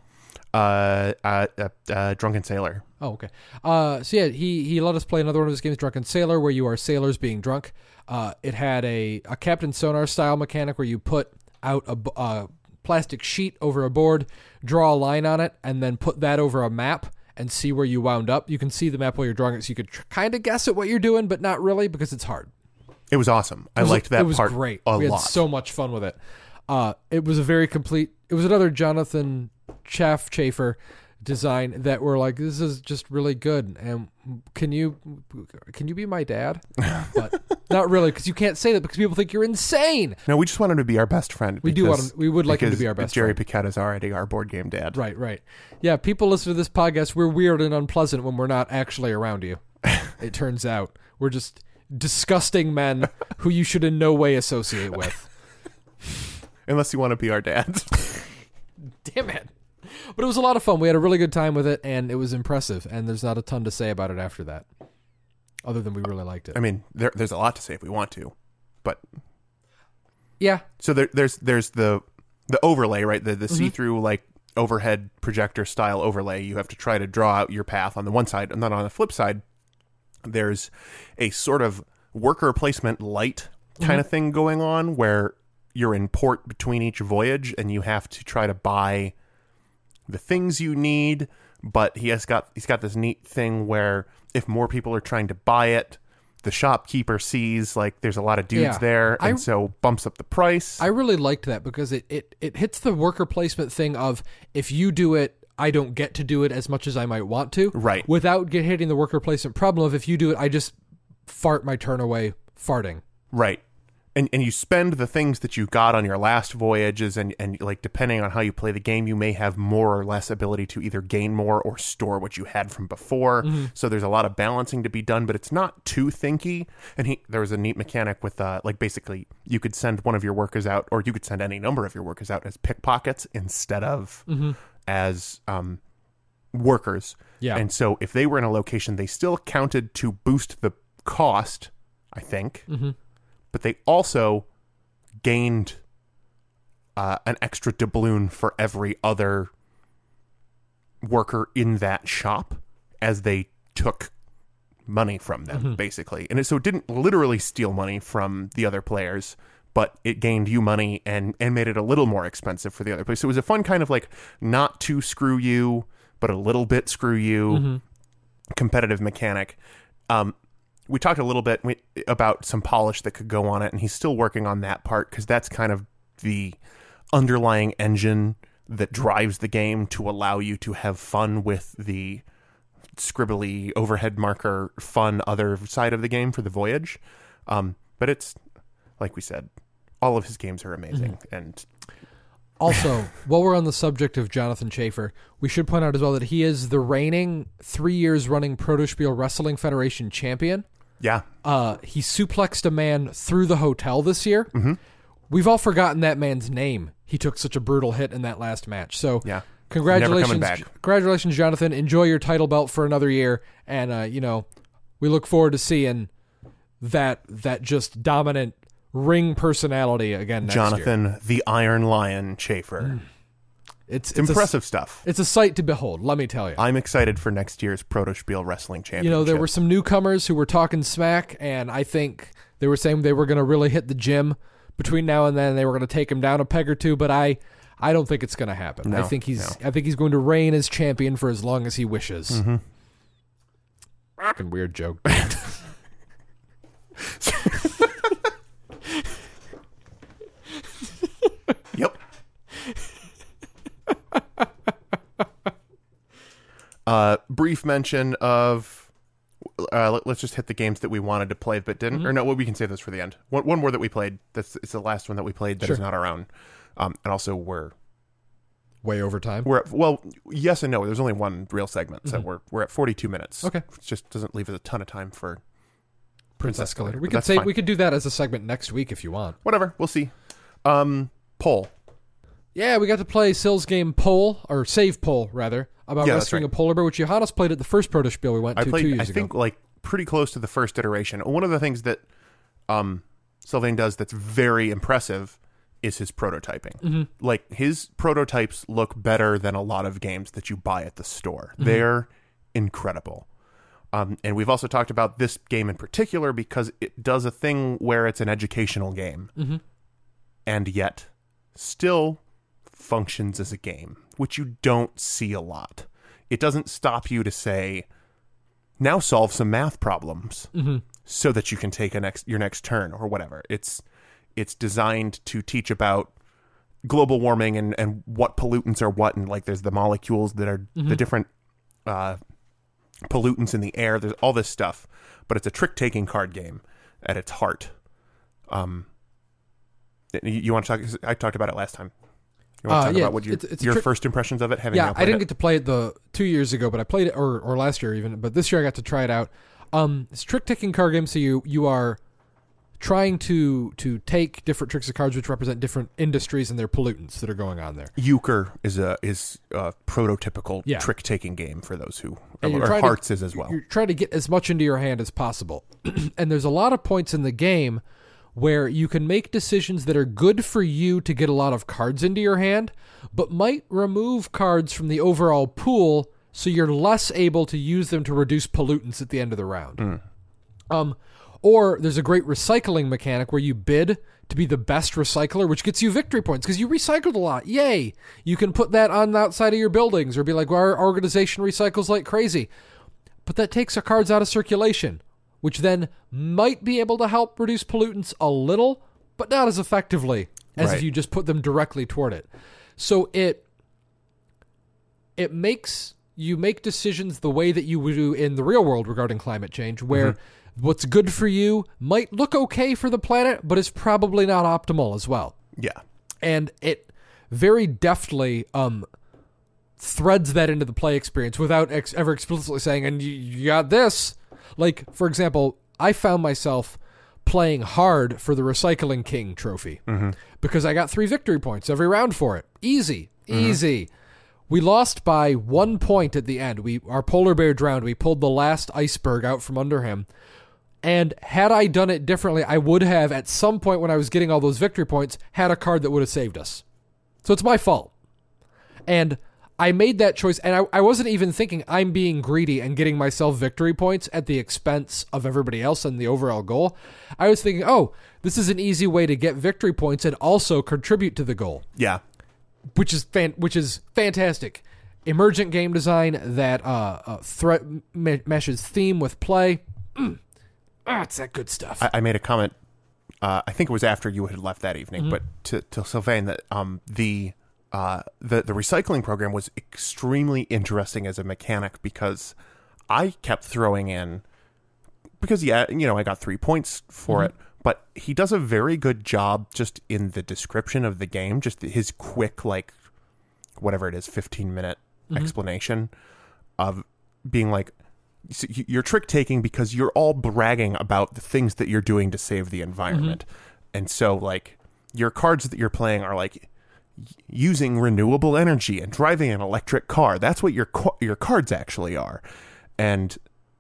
now? Drunken Sailor. Oh, okay. So yeah, he let us play another one of his games, Drunken Sailor, where you are sailors being drunk. It had a Captain Sonar style mechanic where you put out a plastic sheet over a board, draw a line on it, and then put that over a map and see where you wound up. You can see the map while you're drawing it, so you could kind of guess at what you're doing, but not really because it's hard. It was awesome. I liked that part. It was great. We had so much fun with it. It was a very complete. It was another Jonathan Chafer design that we're like, this is just really good. And can you be my dad? But not really, because you can't say that because people think you're insane. No, we just want him to be our best friend. We would like him to be our best Jerry friend. Piquette is already our board game dad. Right. Yeah, people listen to this podcast. We're weird and unpleasant when we're not actually around you. It turns out We're just disgusting men who you should in no way associate with. Unless you want to be our dads. Damn it. But it was a lot of fun. We had a really good time with it, and it was impressive. And there's not a ton to say about it after that, other than we really liked it. I mean, there's a lot to say if we want to, but yeah. So there's the overlay, right? The see-through like overhead projector style overlay. You have to try to draw out your path on the one side, and then on the flip side, there's a sort of worker placement light kind of thing going on where you're in port between each voyage, and you have to try to buy the things you need. But he's got this neat thing where if more people are trying to buy it, the shopkeeper sees like there's a lot of dudes there, and so bumps up the price. I really liked that because it hits the worker placement thing of if you do it, I don't get to do it as much as I might want to. Right. Without hitting the worker placement problem of if you do it, I just fart my turn away farting. Right. And you spend the things that you got on your last voyages, and like depending on how you play the game, you may have more or less ability to either gain more or store what you had from before. So there's a lot of balancing to be done, but it's not too thinky. And there was a neat mechanic with like basically you could send one of your workers out, or you could send any number of your workers out as pickpockets instead of as workers. Yeah. And so if they were in a location, they still counted to boost the cost, I think. But they also gained an extra doubloon for every other worker in that shop as they took money from them, basically. And so it didn't literally steal money from the other players, but it gained you money and made it a little more expensive for the other players. So it was a fun kind of like not too screw you, but a little bit screw you competitive mechanic. We talked a little bit about some polish that could go on it, and he's still working on that part because that's kind of the underlying engine that drives the game to allow you to have fun with the scribbly overhead marker fun other side of the game for the voyage. But it's, like we said, all of his games are amazing. And also, while we're on the subject of Jonathan Schaefer, we should point out as well that he is the reigning 3 years running Protospiel Wrestling Federation champion. Yeah. He suplexed a man through the hotel this year. We've all forgotten that man's name. He took such a brutal hit in that last match. So yeah. Congratulations, Jonathan. Enjoy your title belt for another year. And, we look forward to seeing that just dominant ring personality again next Jonathan, year. the Iron Lion Schaefer. It's impressive stuff. It's a sight to behold, let me tell you. I'm excited for next year's Protospiel Wrestling Championship. There were some newcomers who were talking smack, and I think they were saying they were going to really hit the gym between now and then. They were going to take him down a peg or two, but I don't think it's going to happen. No, I think he's going to reign as champion for as long as he wishes. Fucking weird joke. Yep. Brief mention of let's just hit the games that we wanted to play but didn't. Or no, we can save those for the end. One more that we played. It's the last one that we played that is not our own. And also we're way over time. Yes and no. There's only one real segment, so we're at 42 minutes. Okay, which just doesn't leave us a ton of time for Prince Escalator. We could do that as a segment next week if you want. Whatever, we'll see. Poll. Yeah, we got to play Sill's game Pole, or Save Pole, rather, about rescuing a polar bear, which Johannes played at the first Protospiel we went to 2 years ago. I think, like, pretty close to the first iteration. One of the things that Sylvain does that's very impressive is his prototyping. Like, his prototypes look better than a lot of games that you buy at the store. They're incredible. And we've also talked about this game in particular because it does a thing where it's an educational game. And yet still functions as a game, which you don't see a lot. It doesn't stop you to say, now solve some math problems so that you can take your next turn or whatever. It's designed to teach about global warming and what pollutants are what, and like there's the molecules that are the different pollutants in the air. There's all this stuff, but it's a trick-taking card game at its heart. You want to talk? I talked about it last time. You want to talk about what your first impressions of it? I didn't get to play it 2 years ago, but I played it, or last year even. But this year I got to try it out. It's a trick-taking card game, so you are trying to take different tricks of cards which represent different industries and their pollutants that are going on there. Euchre is a prototypical Yeah. trick-taking game for those who... And Or Hearts is as well. You're trying to get as much into your hand as possible. And there's a lot of points in the game where you can make decisions that are good for you to get a lot of cards into your hand, but might remove cards from the overall pool so you're less able to use them to reduce pollutants at the end of the round. Or there's a great recycling mechanic where you bid to be the best recycler, which gets you victory points because you recycled a lot. Yay! You can put that on the outside of your buildings or be like, well, our organization recycles like crazy. But that takes our cards out of circulation, which then might be able to help reduce pollutants a little, but not as effectively as if you just put them directly toward it. So it makes you make decisions the way that you would do in the real world regarding climate change, where what's good for you might look okay for the planet, but is probably not optimal as well. Yeah. And it very deftly threads that into the play experience without ever explicitly saying, and you got this. Like, for example, I found myself playing hard for the Recycling King trophy because I got 3 victory points every round for it. Easy. We lost by 1 point at the end. Our polar bear drowned. We pulled the last iceberg out from under him. And had I done it differently, I would have, at some point when I was getting all those victory points, had a card that would have saved us. So it's my fault. And I made that choice, and I wasn't even thinking I'm being greedy and getting myself victory points at the expense of everybody else and the overall goal. I was thinking, oh, this is an easy way to get victory points and also contribute to the goal. Yeah. Which is fantastic. Emergent game design that meshes theme with play. It's that good stuff. I made a comment, I think it was after you had left that evening, but to Sylvain, that the recycling program was extremely interesting as a mechanic because I kept throwing in, because I got 3 points for it, but he does a very good job just in the description of the game, just his quick, like, whatever it is, 15-minute explanation of being like, so you're trick-taking because you're all bragging about the things that you're doing to save the environment. And so, like, your cards that you're playing are, like, using renewable energy and driving an electric car. That's what your cards actually are. And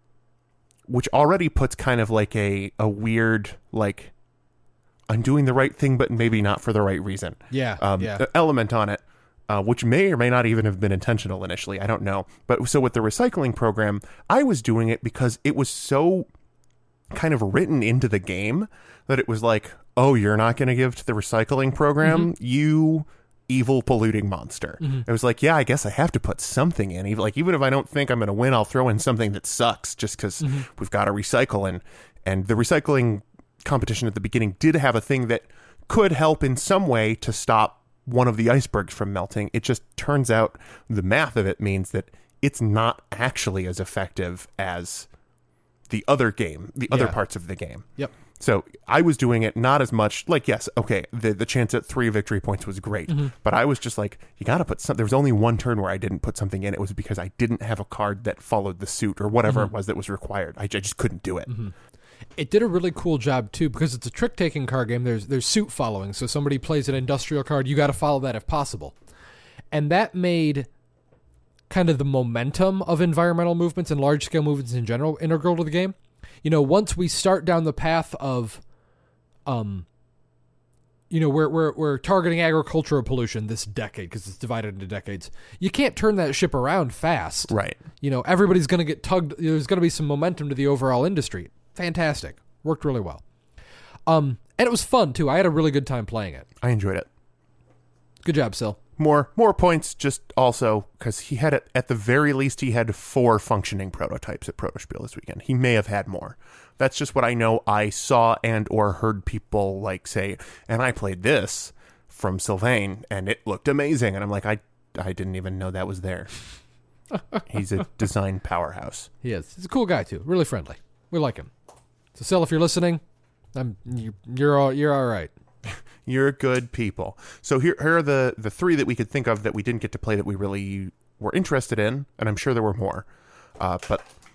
which already puts kind of like a weird, like, I'm doing the right thing, but maybe not for the right reason. Element on it. Which may or may not even have been intentional initially. I don't know. But so with the recycling program, I was doing it because it was so kind of written into the game that it was like, oh, you're not going to give to the recycling program? You evil polluting monster. It was like, yeah, I guess I have to put something in. Even if I don't think I'm going to win, I'll throw in something that sucks just because we've got to recycle. And the recycling competition at the beginning did have a thing that could help in some way to stop one of the icebergs from melting. It just turns out the math of it means that it's not actually as effective as the other game, the other parts of the game. Yep. So I was doing it not as much, like, yes, okay, the chance at 3 victory points was great, but I was just like, you got to put something. There was only one turn where I didn't put something in. It was because I didn't have a card that followed the suit or whatever it was that was required. I just couldn't do it. It did a really cool job, too, because it's a trick-taking card game. There's suit following, so somebody plays an industrial card, you got to follow that if possible. And that made kind of the momentum of environmental movements and large-scale movements in general integral to the game. Once we start down the path of, we're targeting agricultural pollution this decade because it's divided into decades. You can't turn that ship around fast. Right. Everybody's going to get tugged. There's going to be some momentum to the overall industry. Fantastic. Worked really well. And it was fun, too. I had a really good time playing it. I enjoyed it. Good job, Sil. More points, just also because he had it, at the very least, he had 4 functioning prototypes at Protospiel this weekend. He may have had more. That's just what I know I saw and or heard people like say, and I played this from Sylvain and it looked amazing. And I'm like, I didn't even know that was there. He's a design powerhouse. He is. He's a cool guy, too. Really friendly. We like him. So, Sil, if you're listening, you're all right. You're good people. So here are the 3 that we could think of that we didn't get to play that we really were interested in, and I'm sure there were more. But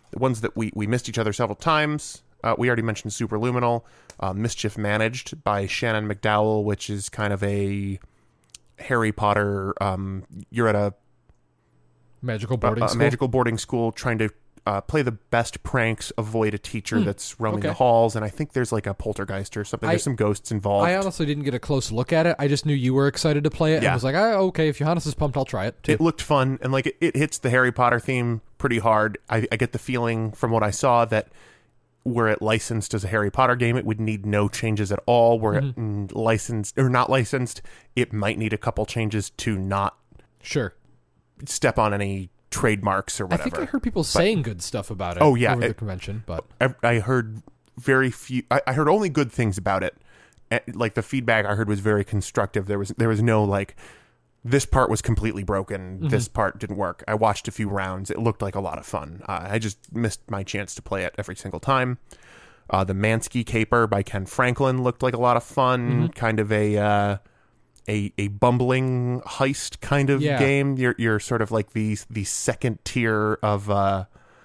The ones that we missed each other several times. We already mentioned Superluminal. Mischief Managed by Shannon McDowell, which is kind of a Harry Potter. You're at a magical boarding school. Magical boarding school trying to play the best pranks, avoid a teacher that's roaming the halls, and I think there's like a poltergeist or something. There's some ghosts involved. I honestly didn't get a close look at it. I just knew you were excited to play it, and I was like, okay, if Johannes is pumped, I'll try it too. It looked fun, and like it hits the Harry Potter theme pretty hard. I get the feeling from what I saw that were it licensed as a Harry Potter game, it would need no changes at all. Were it licensed or not licensed, it might need a couple changes to not step on any trademarks or whatever. I think I heard people saying good stuff about it over the convention, but I heard very few. I heard only good things about it. Like the feedback I heard was very constructive. There was no like, this part was completely broken, this part didn't work. I watched a few rounds. It looked like a lot of fun. I just missed my chance to play it every single time. The Mansky Caper by Ken Franklin looked like a lot of fun. Kind of a bumbling heist kind of game. You're sort of like the second tier of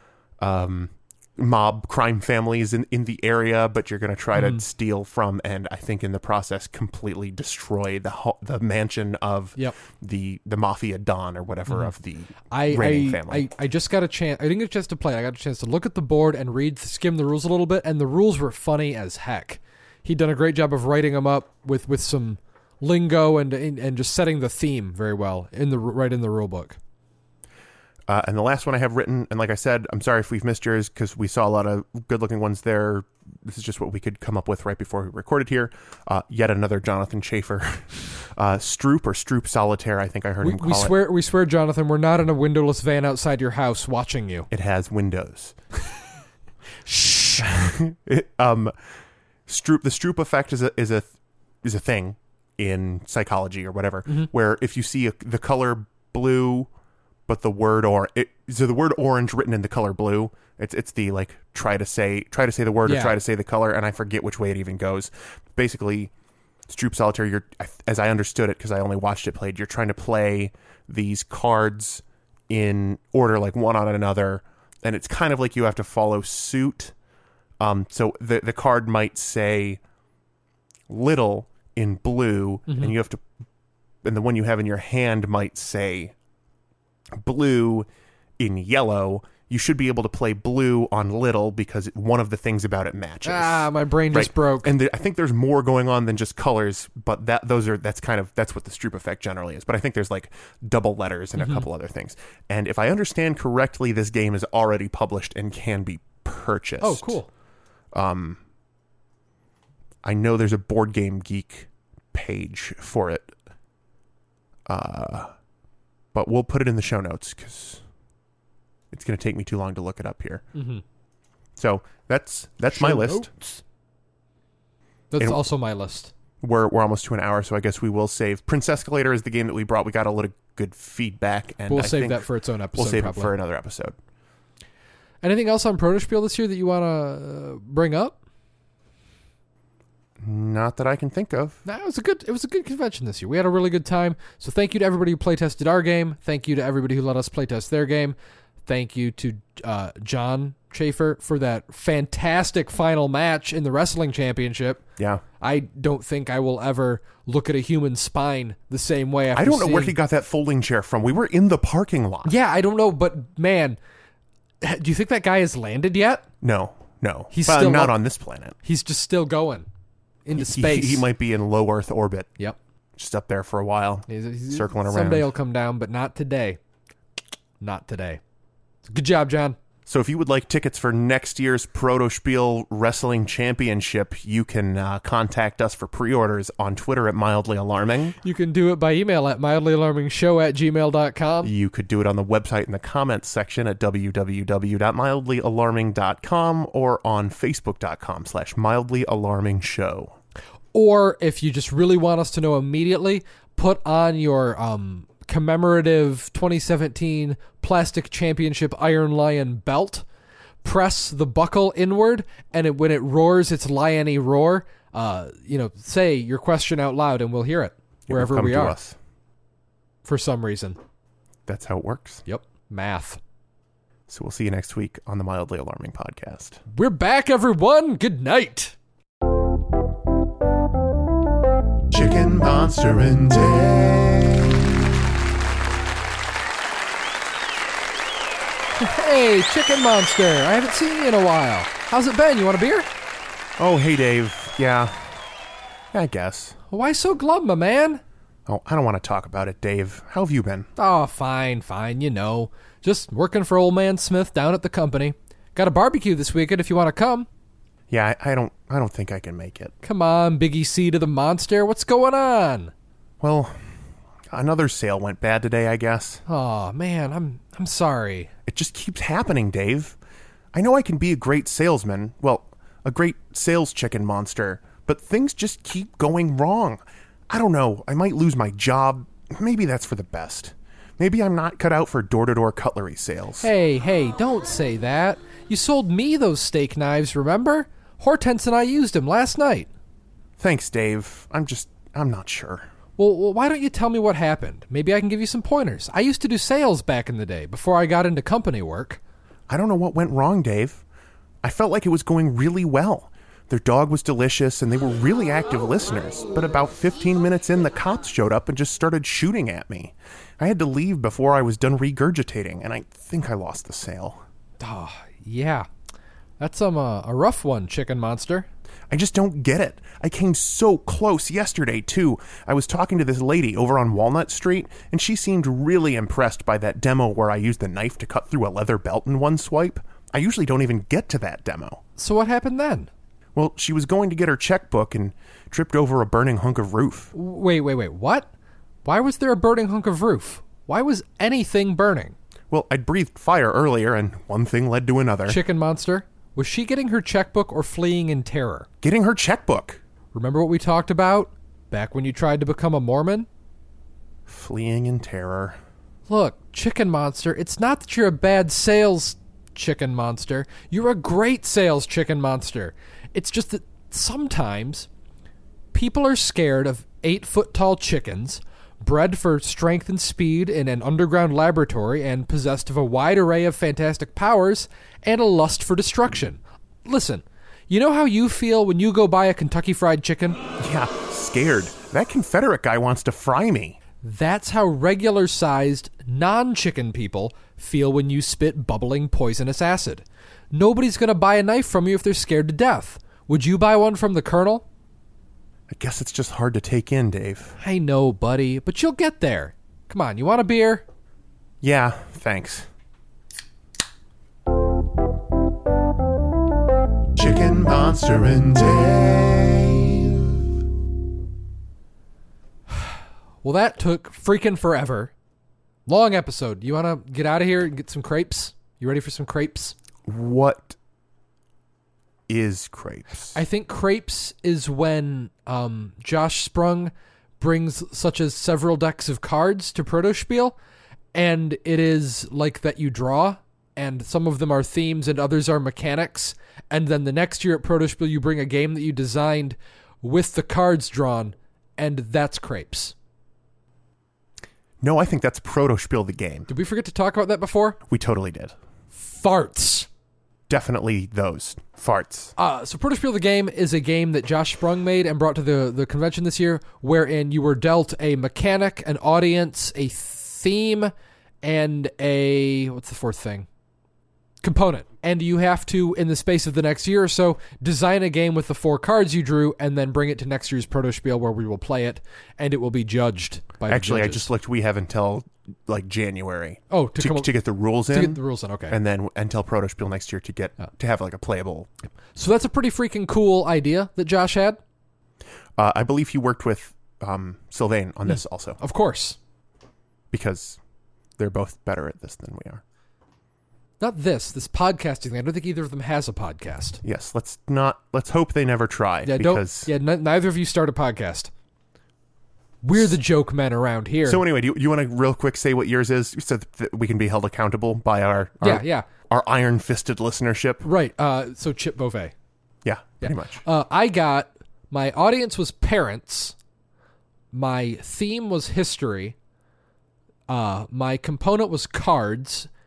mob crime families in the area, but you're going to try to steal from, and I think in the process completely destroy the mansion of the mafia don or whatever of the reigning family. I just got a chance. I didn't get a chance to play it. I got a chance to look at the board and skim the rules a little bit, and the rules were funny as heck. He'd done a great job of writing them up with some lingo and just setting the theme very well in the rule book. And the last one I have written, and like I said, I'm sorry if we've missed yours because we saw a lot of good-looking ones there. This is just what we could come up with right before we recorded here. Yet another Jonathan Schaefer. Stroop or Stroop Solitaire, I think I heard him call it. We swear, Jonathan, we're not in a windowless van outside your house watching you. It has windows. Shh. The Stroop effect is a thing in psychology or whatever, where if you see the color blue but the word so the word orange written in the color blue, it's the like try to say the word or try to say the color, and I forget which way it even goes. Basically, Stroop Solitaire, as I understood it because I only watched it played, you're trying to play these cards in order like one on another, and it's kind of like you have to follow suit. So the card might say little in blue, and you have to, and the one you have in your hand might say blue in yellow. You should be able to play blue on little because one of the things about it matches. My brain just broke. And I think there's more going on than just colors, but that's what the Stroop effect generally is. But I think there's like double letters and a couple other things. And if I understand correctly, this game is already published and can be purchased. Oh, cool. I know there's a Board Game Geek page for it. But we'll put it in the show notes because it's going to take me too long to look it up here. So that's my list. That's also my list. We're almost to an hour, so I guess we will save. Prince Escalator is the game that we brought. We got a lot of good feedback, and we'll save that for its own episode. We'll save it for another episode. Anything else on Protospiel this year that you want to bring up? Not that I can think of. No, it was a good convention this year. We had a really good time. So thank you to everybody who playtested our game. Thank you to everybody who let us playtest their game. Thank you to John Schaefer for that fantastic final match in the wrestling championship. Yeah. I don't think I will ever look at a human spine the same way after I don't know where he got that folding chair from. We were in the parking lot. Yeah, I don't know, but man, do you think that guy has landed yet? No. He's still still not on this planet. He's just still going into space. He might be in low Earth orbit. Yep. Just up there for a while, circling around. Someday he'll come down, but not today. Not today. Good job, John. So if you would like tickets for next year's Protospiel Wrestling Championship, you can contact us for pre-orders on Twitter at Mildly Alarming. You can do it by email at mildlyalarmingshow@gmail.com. You could do it on the website in the comments section at www.mildlyalarming.com or on facebook.com/mildlyalarmingshow. Or if you just really want us to know immediately, put on your commemorative 2017 Plastic Championship Iron Lion belt, press the buckle inward, and when it roars its lion-y roar, say your question out loud and we'll hear it wherever we are. Us. For some reason. That's how it works. Yep. Math. So we'll see you next week on the Mildly Alarming podcast. We're back, everyone. Good night. Chicken Monster and Dave. Hey, Chicken Monster. I haven't seen you in a while. How's it been? You want a beer? Oh, hey, Dave. Yeah, I guess. Why so glum, my man? Oh, I don't want to talk about it, Dave. How have you been? Oh, fine. You know. Just working for old man Smith down at the company. Got a barbecue this weekend if you want to come. Yeah, I don't think I can make it. Come on, Biggie C to the monster. What's going on? Well, another sale went bad today, I guess. Oh, man, I'm sorry. It just keeps happening, Dave. I know I can be a great salesman. Well, a great sales chicken monster. But things just keep going wrong. I don't know. I might lose my job. Maybe that's for the best. Maybe I'm not cut out for door-to-door cutlery sales. Hey, don't say that. You sold me those steak knives, remember? Hortense and I used them last night. Thanks, Dave. I'm not sure. Well, why don't you tell me what happened? Maybe I can give you some pointers. I used to do sales back in the day, before I got into company work. I don't know what went wrong, Dave. I felt like it was going really well. Their dog was delicious, and they were really active listeners. But about 15 minutes in, the cops showed up and just started shooting at me. I had to leave before I was done regurgitating, and I think I lost the sale. Oh, yeah. That's a rough one, Chicken Monster. I just don't get it. I came so close yesterday, too. I was talking to this lady over on Walnut Street, and she seemed really impressed by that demo where I used the knife to cut through a leather belt in one swipe. I usually don't even get to that demo. So what happened then? Well, she was going to get her checkbook and tripped over a burning hunk of roof. Wait, what? Why was there a burning hunk of roof? Why was anything burning? Well, I'd breathed fire earlier, and one thing led to another. Chicken Monster, was she getting her checkbook or fleeing in terror? Getting her checkbook. Remember what we talked about back when you tried to become a Mormon? Fleeing in terror. Look, Chicken Monster, it's not that you're a bad sales Chicken Monster. You're a great sales Chicken Monster. It's just that sometimes people are scared of 8-foot-tall chickens, bred for strength and speed in an underground laboratory and possessed of a wide array of fantastic powers and a lust for destruction. Listen, you know how you feel when you go buy a Kentucky Fried Chicken? Yeah, scared. That Confederate guy wants to fry me. That's how regular-sized, non-chicken people feel when you spit bubbling poisonous acid. Nobody's going to buy a knife from you if they're scared to death. Would you buy one from the Colonel? I guess it's just hard to take in, Dave. I know, buddy, but you'll get there. Come on, you want a beer? Yeah, thanks. Chicken Monster and Dave. Well, that took freaking forever. Long episode. You want to get out of here and get some crepes? You ready for some crepes? What is crepes? I think crepes is when Josh Sprung brings such as several decks of cards to Protospiel, and it is like that you draw, and some of them are themes and others are mechanics, and then the next year at Protospiel you bring a game that you designed with the cards drawn, and that's crepes. No, I think that's Protospiel the game. Did we forget to talk about that before? We totally did. Farts. Definitely those. Farts. So Protospiel the game is a game that Josh Sprung made and brought to the convention this year, wherein you were dealt a mechanic, an audience, a theme, and a... what's the fourth thing? Component. And you have to, in the space of the next year or so, design a game with the 4 cards you drew and then bring it to next year's Protospiel where we will play it, and it will be judged by the Actually, judges. I just looked. We have until like January. Oh, to get the rules in. To get the rules in, okay. And then until Protospiel next year to have like a playable. So that's a pretty freaking cool idea that Josh had. I believe he worked with Sylvain on this also. Of course. Because they're both better at this than we are. Not this podcasting thing. I don't think either of them has a podcast. Yes, let's hope they never try. Yeah, because... neither of you start a podcast. We're the joke men around here. So anyway, do you want to real quick say what yours is so that we can be held accountable by our iron-fisted listenership? Right. So Chip Beauvais. Yeah, pretty much. My audience was parents. My theme was history. My component was cards.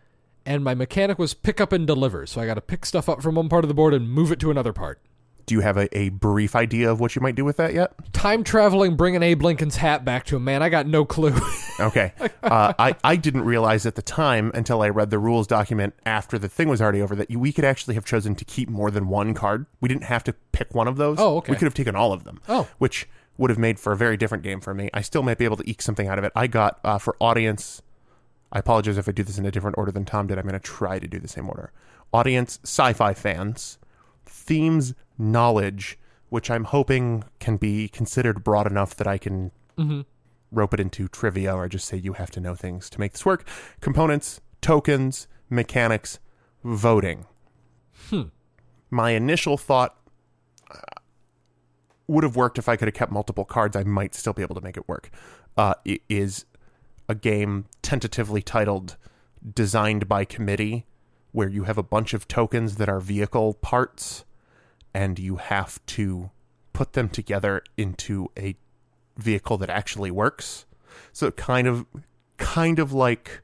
and my mechanic was pick up and deliver. So I got to pick stuff up from one part of the board and move it to another part. Do you have a brief idea of what you might do with that yet? Time traveling, bringing Abe Lincoln's hat back to him. Man, I got no clue. Okay. I didn't realize at the time until I read the rules document after the thing was already over that we could actually have chosen to keep more than one card. We didn't have to pick one of those. Oh, okay. We could have taken all of them. Oh. Which would have made for a very different game for me. I still might be able to eke something out of it. I got, for audience, I apologize if I do this in a different order than Tom did. I'm going to try to do the same order. Audience, sci-fi fans, themes, knowledge, which I'm hoping can be considered broad enough that I can rope it into trivia or just say you have to know things to make this work. Components, tokens, mechanics, voting. My initial thought would have worked if I could have kept multiple cards. I might still be able to make it work. It is a game tentatively titled Designed by Committee, where you have a bunch of tokens that are vehicle parts, and you have to put them together into a vehicle that actually works. So kind of like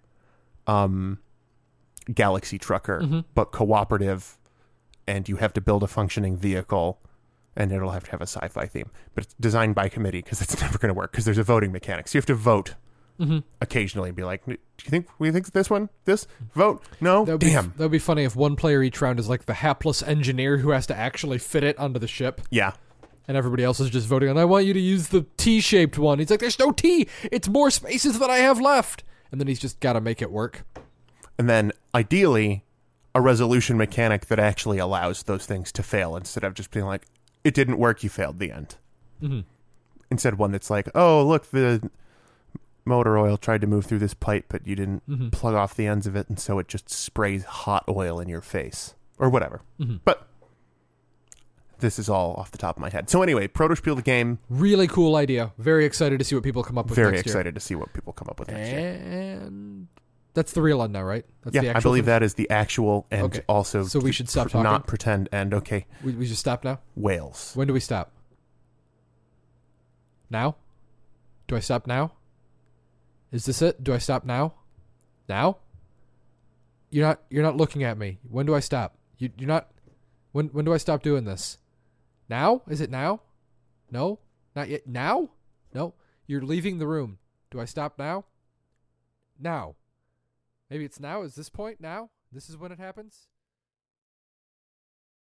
Galaxy Trucker, but cooperative, and you have to build a functioning vehicle, and it'll have to have a sci-fi theme. But it's designed by committee because it's never going to work because there's a voting mechanic. So you have to vote occasionally and be like, do you think this one? This? Vote? No? Damn. That would be funny if one player each round is like the hapless engineer who has to actually fit it onto the ship. Yeah. And everybody else is just voting on, I want you to use the T-shaped one. He's like, there's no T. It's more spaces than I have left. And then he's just got to make it work. And then, ideally, a resolution mechanic that actually allows those things to fail instead of just being like, it didn't work, you failed, the end. Instead, one that's like, oh, look, the motor oil tried to move through this pipe, but you didn't plug off the ends of it, and so it just sprays hot oil in your face. Or whatever. But this is all off the top of my head. So anyway, Protospiel the game. Really cool idea. Very excited to see what people come up with Very next year. excited to see what people come up with next year. And that's the real end now, right? That's the I believe that is the actual and also so we should stop talking? Not pretend and okay. We should stop now? Whales. When do we stop? Now? Do I stop now? Is this it? Do I stop now? Now? You're not looking at me. When do I stop? You're not. When do I stop doing this? Now? Is it now? No? Not yet. Now? No. You're leaving the room. Do I stop now? Now. Maybe it's now. Is this point now? This is when it happens?